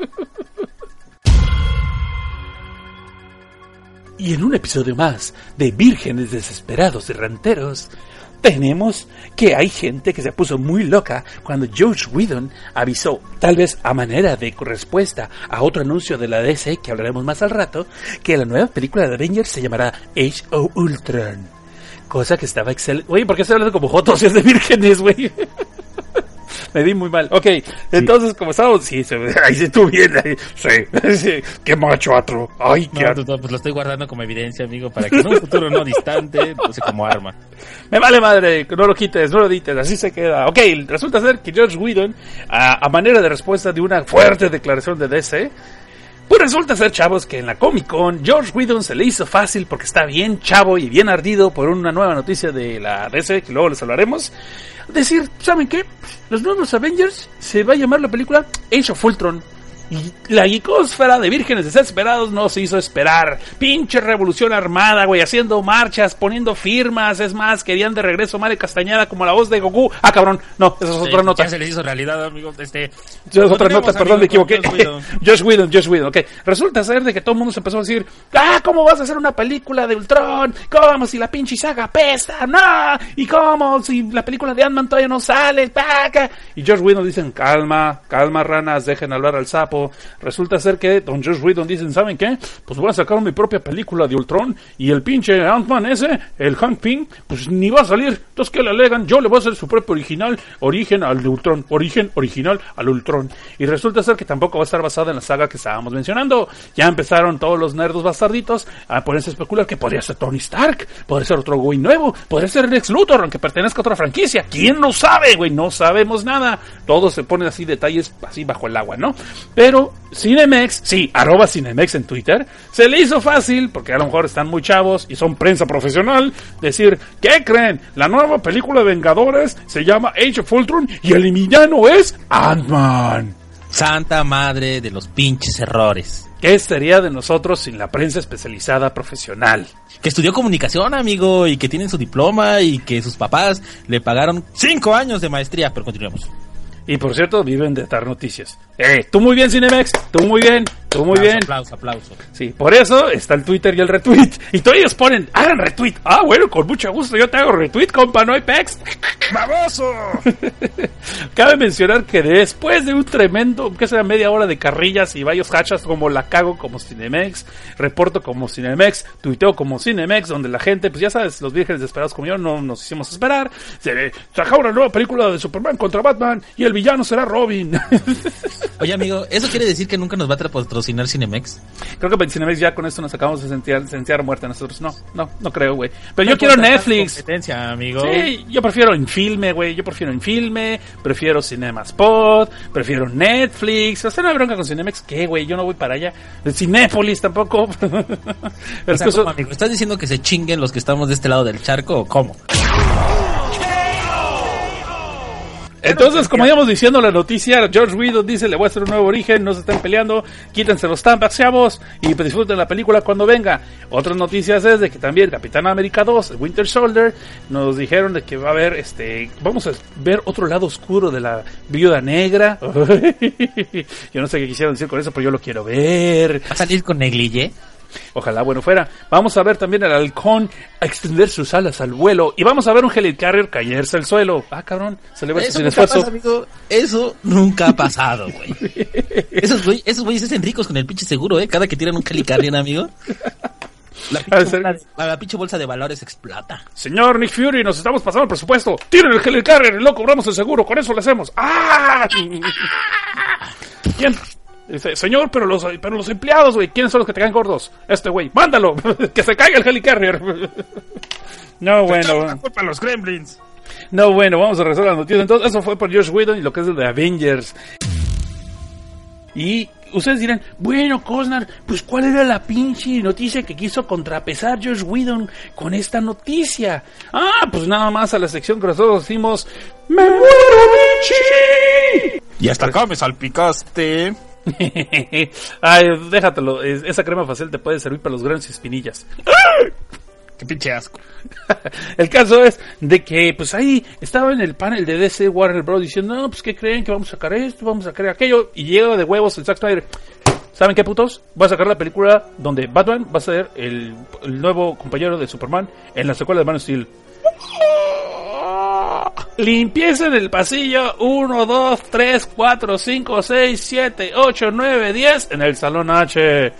Speaker 2: Y en un episodio más de Vírgenes Desesperados y Ranteros, tenemos que hay gente que se puso muy loca cuando Joss Whedon avisó, tal vez a manera de respuesta a otro anuncio de la DC que hablaremos más al rato, que la nueva película de Avengers se llamará Age of Ultron. Cosa que estaba excelente. Oye, ¿por qué se habla como jotos si es de vírgenes, güey? Me di muy mal. Ok, entonces, sí. Como estamos... Sí, ahí se estuvo bien. Ahí, sí, qué macho atro. Ay, qué atro.
Speaker 1: Pues lo estoy guardando como evidencia, amigo, para que en un futuro no distante use como arma.
Speaker 2: Me vale madre, no lo quites, no lo edites, así se queda. Ok, resulta ser que Joss Whedon, a manera de respuesta de una fuerte declaración de DC... Pues resulta ser, chavos, que en la Comic Con Joss Whedon se le hizo fácil porque está bien chavo y bien ardido por una nueva noticia de la DC, que luego les hablaremos. Decir, ¿saben qué? Los nuevos Avengers se va a llamar la película Age of Ultron. Y la geekósfera de vírgenes desesperados no se hizo esperar. Pinche revolución armada, güey, haciendo marchas, poniendo firmas. Es más, querían de regreso Mario Castañeda como la voz de Goku. Ah, cabrón, no, esa es otra nota.
Speaker 1: Ya se les hizo realidad, amigos.
Speaker 2: Esa es otra nota, perdón, me equivoqué. Joss Whedon, ok. Resulta ser de que todo el mundo se empezó a decir, ¿cómo vas a hacer una película de Ultron? ¿Cómo si la pinche saga apesta? ¡No! ¿Y cómo si la película de Ant-Man todavía no sale? ¡Paca! Y Joss Whedon dicen, calma, ranas, dejen hablar al sapo. Resulta ser que don Joss Whedon dicen, ¿saben qué? Pues voy a sacar mi propia película de Ultron y el pinche Ant-Man ese, el Hank Pym, pues ni va a salir. Entonces, ¿qué le alegan? Yo le voy a hacer su propio origen al de Ultron, original al Ultron. Y resulta ser que tampoco va a estar basada en la saga que estábamos mencionando. Ya empezaron todos los nerdos bastarditos a ponerse a especular que podría ser Tony Stark, podría ser otro güey nuevo, podría ser Lex Luthor, aunque pertenezca a otra franquicia. ¿Quién lo sabe, güey? No sabemos nada. Todos se ponen así detalles así bajo el agua, ¿no? Pero Cinemex, sí, @Cinemex en Twitter, se le hizo fácil, porque a lo mejor están muy chavos y son prensa profesional, decir, ¿qué creen? La nueva película de Vengadores se llama Age of Ultron y el villano es Ant-Man.
Speaker 1: Santa madre de los pinches errores.
Speaker 2: ¿Qué sería de nosotros sin la prensa especializada profesional?
Speaker 1: Que estudió comunicación, amigo, y que tienen su diploma y que sus papás le pagaron 5 años de maestría, pero continuemos.
Speaker 2: Y por cierto, viven de dar noticias. Tú muy bien, Cinemex, tú muy bien.
Speaker 1: Aplauso.
Speaker 2: Sí, por eso está el Twitter y el retweet. Y todos ellos ponen, hagan retweet. Ah, bueno, con mucho gusto, yo te hago retweet, compa, no hay pex.
Speaker 3: ¡Baboso!
Speaker 2: Cabe mencionar que después de un tremendo, que sea media hora de carrillas y varios hachas, como la cago como Cinemex, reporto como Cinemex, tuiteo como Cinemex, donde la gente, pues ya sabes, los vírgenes desesperados como yo, no nos hicimos esperar. Se sacó una nueva película de Superman contra Batman y el villano será Robin.
Speaker 1: Oye, amigo, ¿eso quiere decir que nunca nos va a patrocinar Cinemex?
Speaker 2: Creo que Cinemex ya con esto nos acabamos de sentenciar muerte nosotros. No creo, güey. Pero yo quiero Netflix.
Speaker 1: Competencia, amigo.
Speaker 2: Sí, yo prefiero Infilme, güey. Prefiero Cinemaspot, prefiero Netflix. Hasta una bronca con Cinemex, ¿qué, güey? Yo no voy para allá. Cinépolis tampoco.
Speaker 1: O sea, ¿cómo, amigo? ¿Estás diciendo que se chinguen los que estamos de este lado del charco o cómo?
Speaker 2: Entonces, como íbamos diciendo la noticia, George Whedon dice, le voy a hacer un nuevo origen, no se estén peleando, quítense los tampons, chavos, y pues disfruten la película cuando venga. Otras noticias es de que también Capitán América 2, Winter Soldier, nos dijeron de que va a haber, vamos a ver otro lado oscuro de la Viuda Negra. Yo no sé qué quisieron decir con eso, pero yo lo quiero ver.
Speaker 1: ¿Va a salir con negligé?
Speaker 2: Ojalá bueno fuera. Vamos a ver también al halcón a extender sus alas al vuelo. Y vamos a ver un helicarrier caerse al suelo. Ah, cabrón, se le va a hacer sin esfuerzo.
Speaker 1: Pasa, amigo. Eso nunca ha pasado, güey. Esos güeyes se hacen ricos con el pinche seguro, cada que tiran un helicarrier, amigo. La pinche bolsa de valores explota.
Speaker 2: Señor Nick Fury, nos estamos pasando el presupuesto. Tiren el helicarrier y lo cobramos el seguro. Con eso lo hacemos. ¡Ah! Bien. Dice, señor, pero los empleados, güey, ¿quiénes son los que te caen gordos? Güey, mándalo, que se caiga el helicarrier. No, bueno.
Speaker 1: La culpa a los Gremlins.
Speaker 2: No, bueno, vamos a regresar a las noticias. Entonces, eso fue por Josh Whedon y lo que es el de Avengers. Y ustedes dirán, bueno, Cosnar, pues ¿cuál era la pinche noticia que quiso contrapesar Josh Whedon con esta noticia? Ah, pues nada más a la sección que nosotros decimos, ¡me muero, Michi!
Speaker 1: Y hasta acá me salpicaste.
Speaker 2: Ay, déjatelo, esa crema facial te puede servir para los granos y espinillas.
Speaker 1: Qué pinche asco.
Speaker 2: El caso es de que pues ahí estaba en el panel de DC Warner Bros. Diciendo, no, pues ¿qué creen? Que vamos a sacar esto, vamos a sacar aquello. Y llega de huevos el Zack Snyder. ¿Saben qué, putos? Voy a sacar la película donde Batman va a ser el nuevo compañero de Superman en la secuela de Man of Steel. Limpieza en el pasillo 1, 2, 3, 4, 5, 6, 7, 8, 9, 10 en el salón H.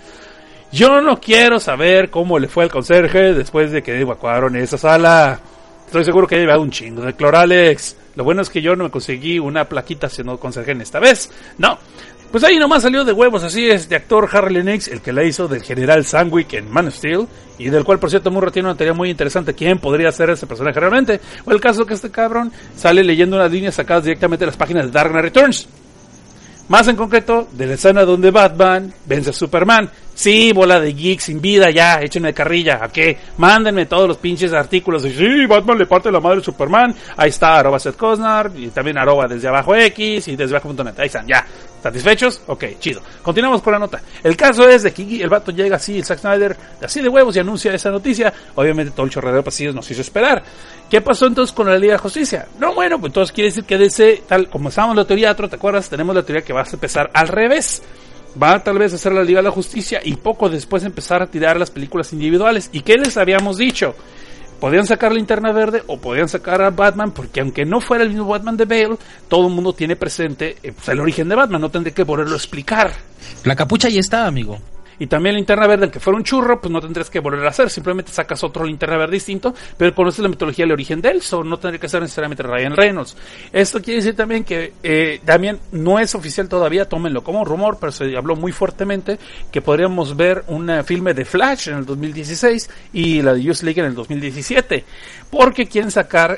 Speaker 2: Yo no quiero saber cómo le fue al conserje después de que evacuaron esa sala. Estoy seguro que ha llevado un chingo de Cloralex. Lo bueno es que yo no me conseguí una plaquita siendo conserje en esta vez. No. Pues ahí nomás salió de huevos, así es, de actor Harry Lennox, el que la hizo del General Sandwich en Man of Steel, y del cual, por cierto, Murra tiene una teoría muy interesante, ¿quién podría ser ese personaje realmente? O el caso que este cabrón sale leyendo unas líneas sacadas directamente de las páginas de Dark Knight Returns. Más en concreto, de la escena donde Batman vence a Superman. Sí, bola de geeks sin vida, ya, échenme carrilla. ¿A qué? Mándenme todos los pinches artículos de sí, Batman le parte la madre a Superman. Ahí está, @Seth Cosnar, y también desde abajo X y desde abajo.net. Ahí están, ya. ¿Satisfechos? Ok, chido. Continuamos con la nota. El caso es de que el vato llega así, el Zack Snyder, así de huevos, y anuncia esa noticia. Obviamente todo el chorrero de pasillos nos hizo esperar. ¿Qué pasó entonces con la Liga de Justicia? No, bueno, pues entonces quiere decir que DC, tal como estábamos en la teoría, ¿te acuerdas? Tenemos la teoría que va a empezar al revés. Va tal vez a hacer la Liga de la Justicia y poco después empezar a tirar las películas individuales. ¿Y qué les habíamos dicho? Podían sacar Linterna Verde o podían sacar a Batman, porque aunque no fuera el mismo Batman de Bale, todo el mundo tiene presente pues, el origen de Batman, no tendré que volverlo a explicar.
Speaker 1: La capucha ya está, amigo.
Speaker 2: Y también Linterna Verde, aunque fuera un churro, pues no tendrías que volver a hacer, simplemente sacas otro Linterna Verde distinto, pero conoces la mitología del origen de él, no tendría que ser necesariamente Ryan Reynolds. Esto quiere decir también que también no es oficial todavía, tómenlo como rumor, pero se habló muy fuertemente que podríamos ver un filme de Flash en el 2016 y la de Justice League en el 2017, porque quieren sacar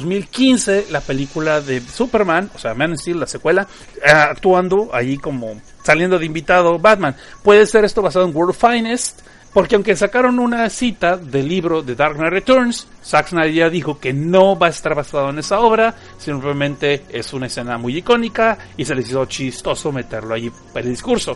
Speaker 2: 2015 la película de Superman, o sea, Man of Steel, la secuela, actuando ahí como saliendo de invitado Batman. Puede ser esto basado en World Finest, porque aunque sacaron una cita del libro de Dark Knight Returns, Zack Snyder ya dijo que no va a estar basado en esa obra, simplemente es una escena muy icónica y se les hizo chistoso meterlo allí para el discurso.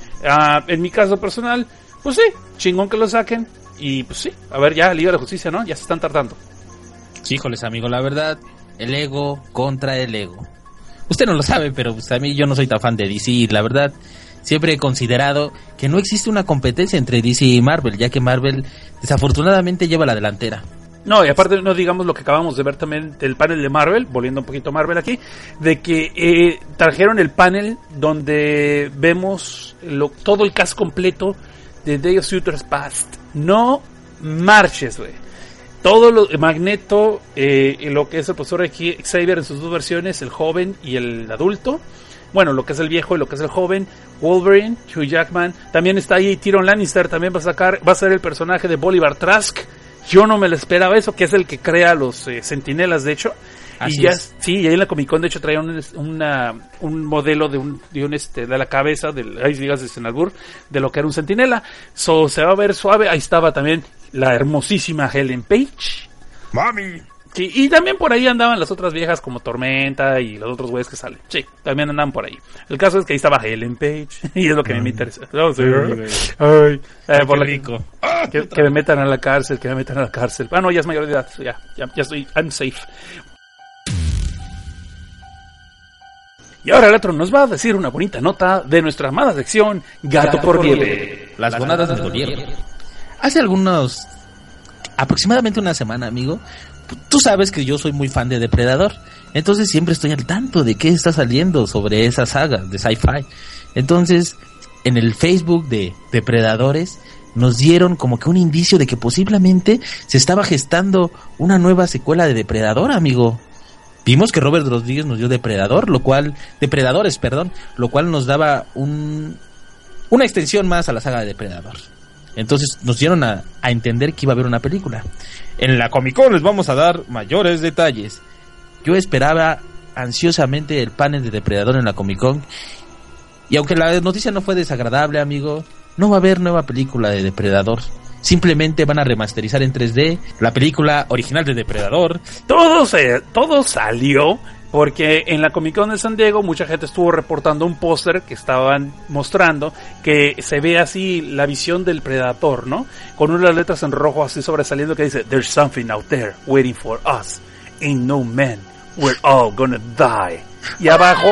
Speaker 2: En mi caso personal, pues sí, chingón que lo saquen, y pues sí, a ver ya, Liga de la Justicia, ¿no? Ya se están tardando.
Speaker 1: Sí, híjoles, amigo, la verdad, el ego contra el ego. Usted no lo sabe, pero pues, a mí yo no soy tan fan de DC y la verdad siempre he considerado que no existe una competencia entre DC y Marvel, ya que Marvel desafortunadamente lleva la delantera.
Speaker 2: No, y aparte no digamos lo que acabamos de ver también del panel de Marvel, volviendo un poquito a Marvel aquí, de que trajeron el panel donde vemos todo el cast completo de Day of Future Past. No marches, güey. Todo lo Magneto, lo que es el profesor Xavier en sus dos versiones, el joven y el adulto. bueno, lo que es el viejo y lo que es el joven, Wolverine, Hugh Jackman, también está ahí Tyrion Lannister, también va a ser el personaje de Bolivar Trask. Yo no me lo esperaba eso, que es el que crea los Centinelas, de hecho.
Speaker 1: Así
Speaker 2: y ya,
Speaker 1: es.
Speaker 2: sí, y ahí en la Comic Con de hecho traía un modelo de la cabeza del, ahí digas de Senalbur, de lo que era un centinela. Se va a ver suave. Ahí estaba también la hermosísima Helen Page.
Speaker 3: Mami.
Speaker 2: Sí, y también por ahí andaban las otras viejas como Tormenta y los otros güeyes que salen. Sí, también andaban por ahí. El caso es que ahí estaba Helen Page y es lo que me interesa. No, sí, ay, por
Speaker 1: rico.
Speaker 2: Que me metan a la cárcel, Ah, no, ya es mayor de edad. Ya estoy, I'm safe. Y ahora el otro nos va a decir una bonita nota de nuestra amada sección Gato por Liebre.
Speaker 1: Las gonadas me dolieron. Hace aproximadamente una semana, amigo, tú sabes que yo soy muy fan de Depredador. Entonces siempre estoy al tanto de qué está saliendo sobre esa saga de sci-fi. Entonces, en el Facebook de Depredadores nos dieron como que un indicio de que posiblemente se estaba gestando una nueva secuela de Depredador, amigo. Vimos que Robert Rodríguez nos dio Depredadores, lo cual nos daba una extensión más a la saga de Depredador. Entonces nos dieron a entender que iba a haber una película. En la Comic Con les vamos a dar mayores detalles. Yo esperaba ansiosamente el panel de Depredador en la Comic Con. Y aunque la noticia no fue desagradable, amigo, no va a haber nueva película de Depredador. Simplemente van a remasterizar en 3D la película original de Depredador.
Speaker 2: Todo salió porque en la Comic Con de San Diego mucha gente estuvo reportando un póster que estaban mostrando que se ve así la visión del Predator, ¿no? Con unas letras en rojo así sobresaliendo que dice "There's something out there waiting for us. Ain't no man. We're all gonna die." Y abajo...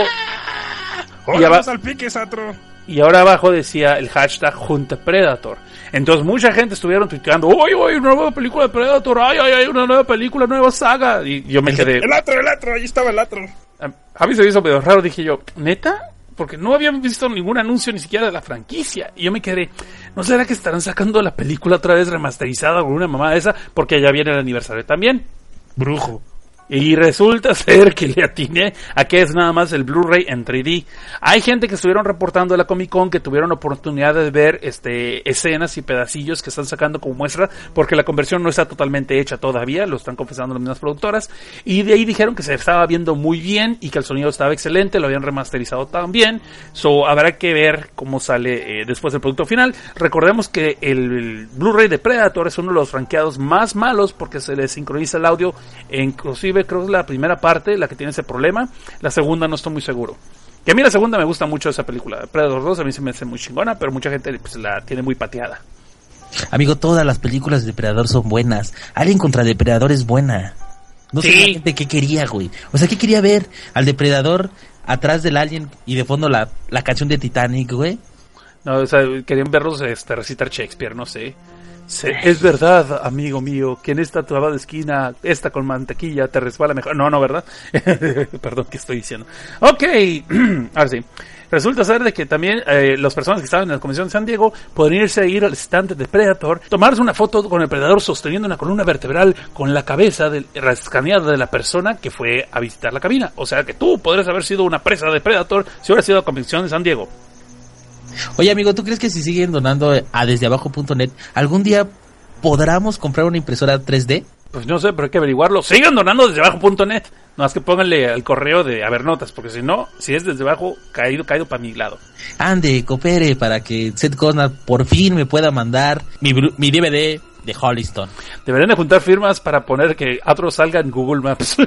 Speaker 2: Y ahora abajo decía el hashtag Junta Predator. Entonces mucha gente estuvieron tuiteando, ¡Uy, una nueva película de Predator! ¡Ay, una nueva película, nueva saga! Y yo me quedé...
Speaker 3: El atro, ahí estaba el atro.
Speaker 2: A mí se me hizo medio raro, dije yo, ¿neta? Porque no habíamos visto ningún anuncio ni siquiera de la franquicia. Y yo me quedé, ¿no será que estarán sacando la película otra vez remasterizada con una mamada de esa? Porque ya viene el aniversario también.
Speaker 1: Brujo.
Speaker 2: Y resulta ser que le atiné a que es nada más el Blu-ray en 3D. Hay gente que estuvieron reportando de la Comic Con que tuvieron oportunidad de ver escenas y pedacillos que están sacando como muestra, porque la conversión no está totalmente hecha todavía, lo están confesando las mismas productoras, y de ahí dijeron que se estaba viendo muy bien y que el sonido estaba excelente, lo habían remasterizado también. Habrá que ver cómo sale después del producto final. Recordemos que el Blu-ray de Predator es uno de los franqueados más malos porque se le sincroniza el audio, inclusive creo que es la primera parte la que tiene ese problema. La segunda no estoy muy seguro. Que a mí la segunda me gusta mucho esa película. Predator 2 a mí se me hace muy chingona, pero mucha gente pues la tiene muy pateada.
Speaker 1: Amigo, todas las películas de Depredador son buenas. Alien contra Depredador es buena. No sé la gente qué quería, güey. O sea, ¿qué quería ver? Al Depredador atrás del Alien y de fondo la canción de Titanic, güey.
Speaker 2: No, o sea, querían verlos recitar Shakespeare, no sé. Es verdad, amigo mío, que en esta trabada de esquina, esta con mantequilla, te resbala mejor. No, ¿verdad? Perdón, ¿qué estoy diciendo? Ok, ahora sí. Resulta ser de que también las personas que estaban en la Convención de San Diego podrían irse a ir al stand de Predator, tomarse una foto con el Predador sosteniendo una columna vertebral con la cabeza escaneada de la persona que fue a visitar la cabina. O sea que tú podrías haber sido una presa de Predator si hubieras sido a la Convención de San Diego.
Speaker 1: Oye, amigo, ¿tú crees que si siguen donando a desdeabajo.net, algún día podremos comprar una impresora 3D?
Speaker 2: Pues no sé, pero hay que averiguarlo. Sigan donando desde abajo.net. No más que pónganle al correo de Avernotas, porque si no, si es desde abajo, caído para mi lado.
Speaker 1: Ande, coopere para que Seth Connor por fin me pueda mandar mi DVD de Holliston.
Speaker 2: Deberían de juntar firmas para poner que Atro salga en Google Maps.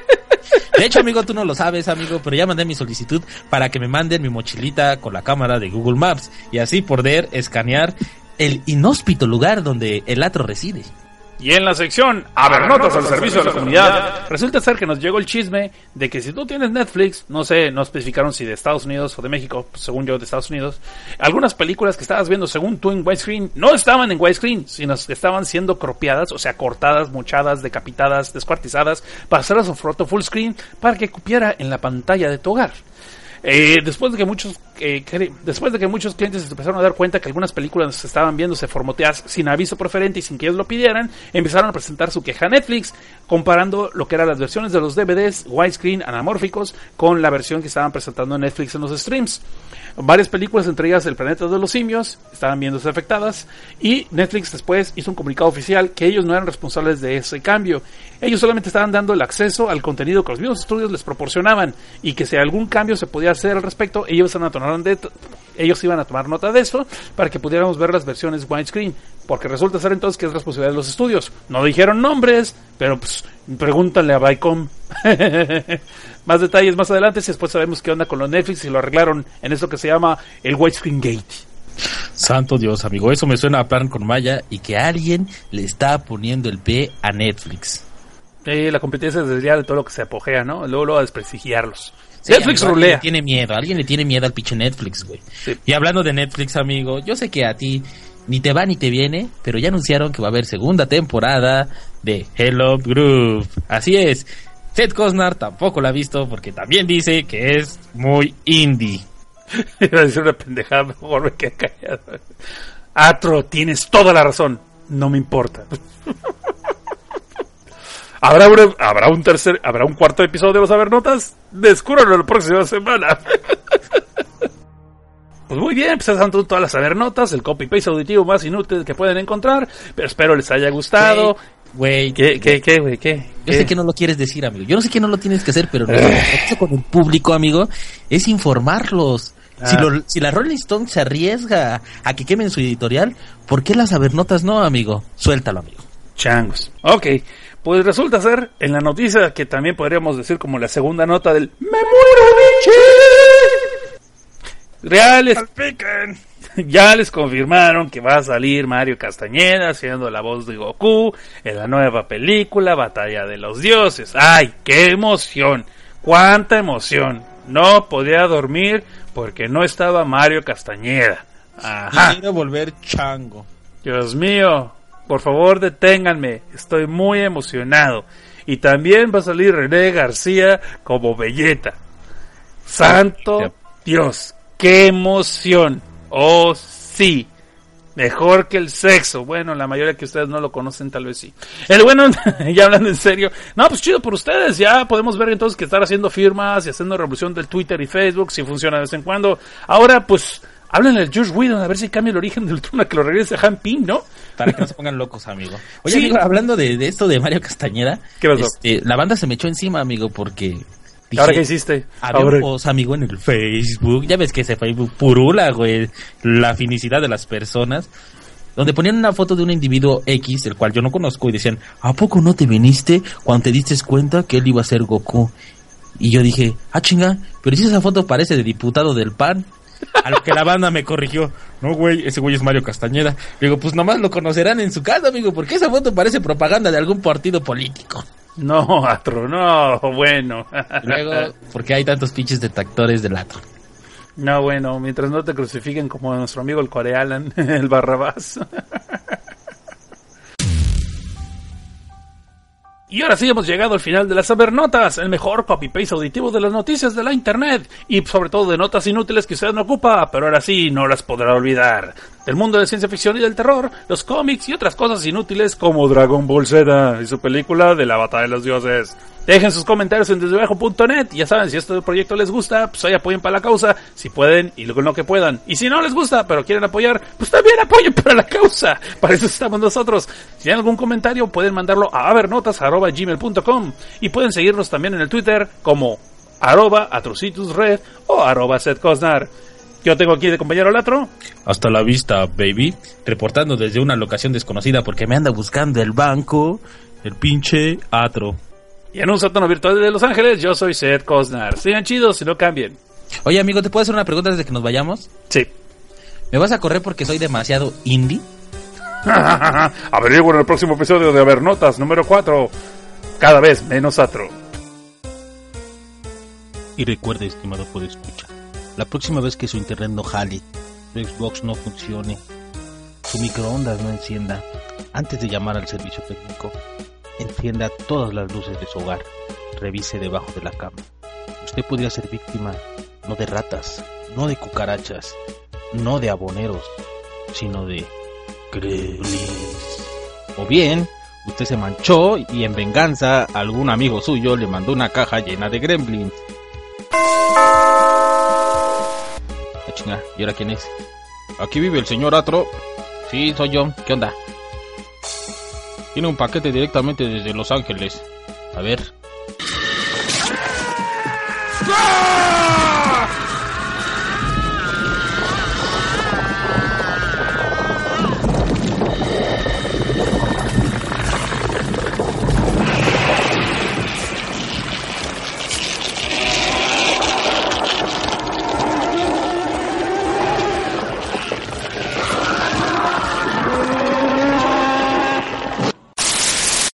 Speaker 1: De hecho, amigo, tú no lo sabes, amigo, pero ya mandé mi solicitud para que me manden mi mochilita con la cámara de Google Maps y así poder escanear el inhóspito lugar donde el Atro reside.
Speaker 2: Y en la sección Avernotas al servicio de la comunidad, resulta ser que nos llegó el chisme de que si tú tienes Netflix, no sé, no especificaron si de Estados Unidos o de México, pues según yo de Estados Unidos, algunas películas que estabas viendo según tú en widescreen, no estaban en widescreen, sino que estaban siendo cropeadas, o sea, cortadas, mochadas, decapitadas, descuartizadas, para hacerlas en foto full screen, para que cupiera en la pantalla de tu hogar. Después de que muchos después de que muchos clientes se empezaron a dar cuenta que algunas películas estaban viéndose formateadas sin aviso preferente y sin que ellos lo pidieran, empezaron a presentar su queja a Netflix, comparando lo que eran las versiones de los DVDs widescreen anamórficos con la versión que estaban presentando en Netflix en los streams. Varias películas, entre ellas El planeta de los simios, estaban viéndose afectadas, y Netflix después hizo un comunicado oficial que ellos no eran responsables de ese cambio. Ellos solamente estaban dando el acceso al contenido que los mismos estudios les proporcionaban, y que si algún cambio se podía hacer al respecto, ellos iban a tomar nota de eso para que pudiéramos ver las versiones widescreen, porque resulta ser entonces que es responsabilidad de los estudios. No dijeron nombres, pero pues pregúntale a Viacom. Más detalles más adelante, si después sabemos qué onda con los Netflix y lo arreglaron en eso que se llama el Widescreen Gate.
Speaker 1: Santo Dios, amigo, eso me suena a plan con Maya y que alguien le está poniendo el pie a Netflix.
Speaker 2: La competencia es desviar de todo lo que se apogea, ¿no? Luego a desprestigiarlos.
Speaker 1: Sí,
Speaker 2: Netflix
Speaker 1: amigo,
Speaker 2: rulea.
Speaker 1: Alguien le tiene miedo al pinche Netflix, güey.
Speaker 2: Sí.
Speaker 1: Y hablando de Netflix, amigo, yo sé que a ti ni te va ni te viene, pero ya anunciaron que va a haber segunda temporada de Hello Groove. Así es. Seth Cosnar tampoco la ha visto porque también dice que es muy indie.
Speaker 2: Iba a decir una pendejada, mejor me quedé callado. Atro, tienes toda la razón. No me importa. ¿Habrá un cuarto episodio de los Avernotas? Descúbralo la próxima semana. Pues muy bien, pues esas son todas las Avernotas, el copy-paste auditivo más inútil que pueden encontrar, pero espero les haya gustado.
Speaker 1: Güey,
Speaker 2: ¿Qué?
Speaker 1: Yo sé que no lo quieres decir, amigo. Yo no sé que no lo tienes que hacer, pero lo que pasa con el público, amigo, es informarlos. Si la Rolling Stone se arriesga a que quemen su editorial, ¿por qué las Avernotas no, amigo? Suéltalo, amigo.
Speaker 2: Changos. Ok, pues resulta ser en la noticia que también podríamos decir como la segunda nota del ¡Me muero, biche! Reales. Ya les confirmaron que va a salir Mario Castañeda haciendo la voz de Goku en la nueva película Batalla de los Dioses. ¡Ay, qué emoción! ¡Cuánta emoción! No podía dormir porque no estaba Mario Castañeda. Ajá.
Speaker 1: Quiero volver chango.
Speaker 2: Dios mío, por favor deténganme, estoy muy emocionado. Y también va a salir René García como Vegeta. ¡Santo Dios! ¡Qué emoción! ¡Oh, sí! Mejor que el sexo. Bueno, la mayoría que ustedes no lo conocen, tal vez sí. El bueno, ya hablando en serio. No, pues chido por ustedes. Ya podemos ver entonces que están haciendo firmas y haciendo revolución del Twitter y Facebook. Si funciona de vez en cuando. Ahora, pues, háblenle al Josh Whedon a ver si cambia el origen del Ultron, a que lo regrese a Han Ping, ¿no?
Speaker 1: Para que no se pongan locos, amigo. Oye,
Speaker 2: Sí.
Speaker 1: amigo, hablando de esto de Mario Castañeda.
Speaker 2: ¿Qué pasó?
Speaker 1: La banda se me echó encima, amigo, porque... dije,
Speaker 2: ¿Ahora qué hiciste?
Speaker 1: Había un post, amigo, en el Facebook. Ya ves que ese Facebook purula, güey, la finicidad de las personas. Donde ponían una foto de un individuo X, el cual yo no conozco, y decían, ¿a poco no te viniste cuando te diste cuenta que él iba a ser Goku? Y yo dije, chinga, pero si esa foto parece de diputado del PAN. A lo que la banda me corrigió, no, güey, ese güey es Mario Castañeda. Digo, pues nomás lo conocerán en su casa, amigo, porque esa foto parece propaganda de algún partido político.
Speaker 2: No, Atro, no, bueno.
Speaker 1: Y luego, porque hay tantos pinches detractores del Atro.
Speaker 2: No, bueno, mientras no te crucifiquen como a nuestro amigo el Corealan, el Barrabás. Y ahora sí hemos llegado al final de las Avernotas, el mejor copy-paste auditivo de las noticias de la internet, y sobre todo de notas inútiles que usted no ocupa, pero ahora sí no las podrá olvidar. Del mundo de ciencia ficción y del terror, los cómics y otras cosas inútiles como Dragon Ball Z y su película de la Batalla de los Dioses. Dejen sus comentarios en desdebajo.net. Ya saben, si este proyecto les gusta, pues ahí apoyen para la causa, si pueden y luego lo que puedan. Y si no les gusta, pero quieren apoyar, pues también apoyen para la causa. Para eso estamos nosotros. Si tienen algún comentario, pueden mandarlo a avernotas@gmail.com. Y pueden seguirnos también en el Twitter como @atrocitusred o @setcosnar. Yo tengo aquí de compañero Latro.
Speaker 1: Hasta la vista, baby. Reportando desde una locación desconocida porque me anda buscando el banco, el pinche Atro.
Speaker 2: Y en un sótano virtual de Los Ángeles, yo soy Seth Cosnar. Sigan chidos y no cambien.
Speaker 1: Oye, amigo, ¿te puedo hacer una pregunta desde que nos vayamos?
Speaker 2: Sí.
Speaker 1: ¿Me vas a correr porque soy demasiado indie?
Speaker 2: Averigüen en el próximo episodio de Avernotas número 4. Cada vez menos Atro.
Speaker 1: Y recuerde, estimado podescucha, la próxima vez que su internet no jale, su Xbox no funcione, su microondas no encienda, antes de llamar al servicio técnico, encienda todas las luces de su hogar, revise debajo de la cama. Usted podría ser víctima no de ratas, no de cucarachas, no de aboneros, sino de gremlins. O bien, usted se manchó y en venganza algún amigo suyo le mandó una caja llena de gremlins. La chinga, ¿y ahora quién es? Aquí vive el señor Atro. Sí, soy yo. ¿Qué onda? Tiene un paquete directamente desde Los Ángeles. A ver,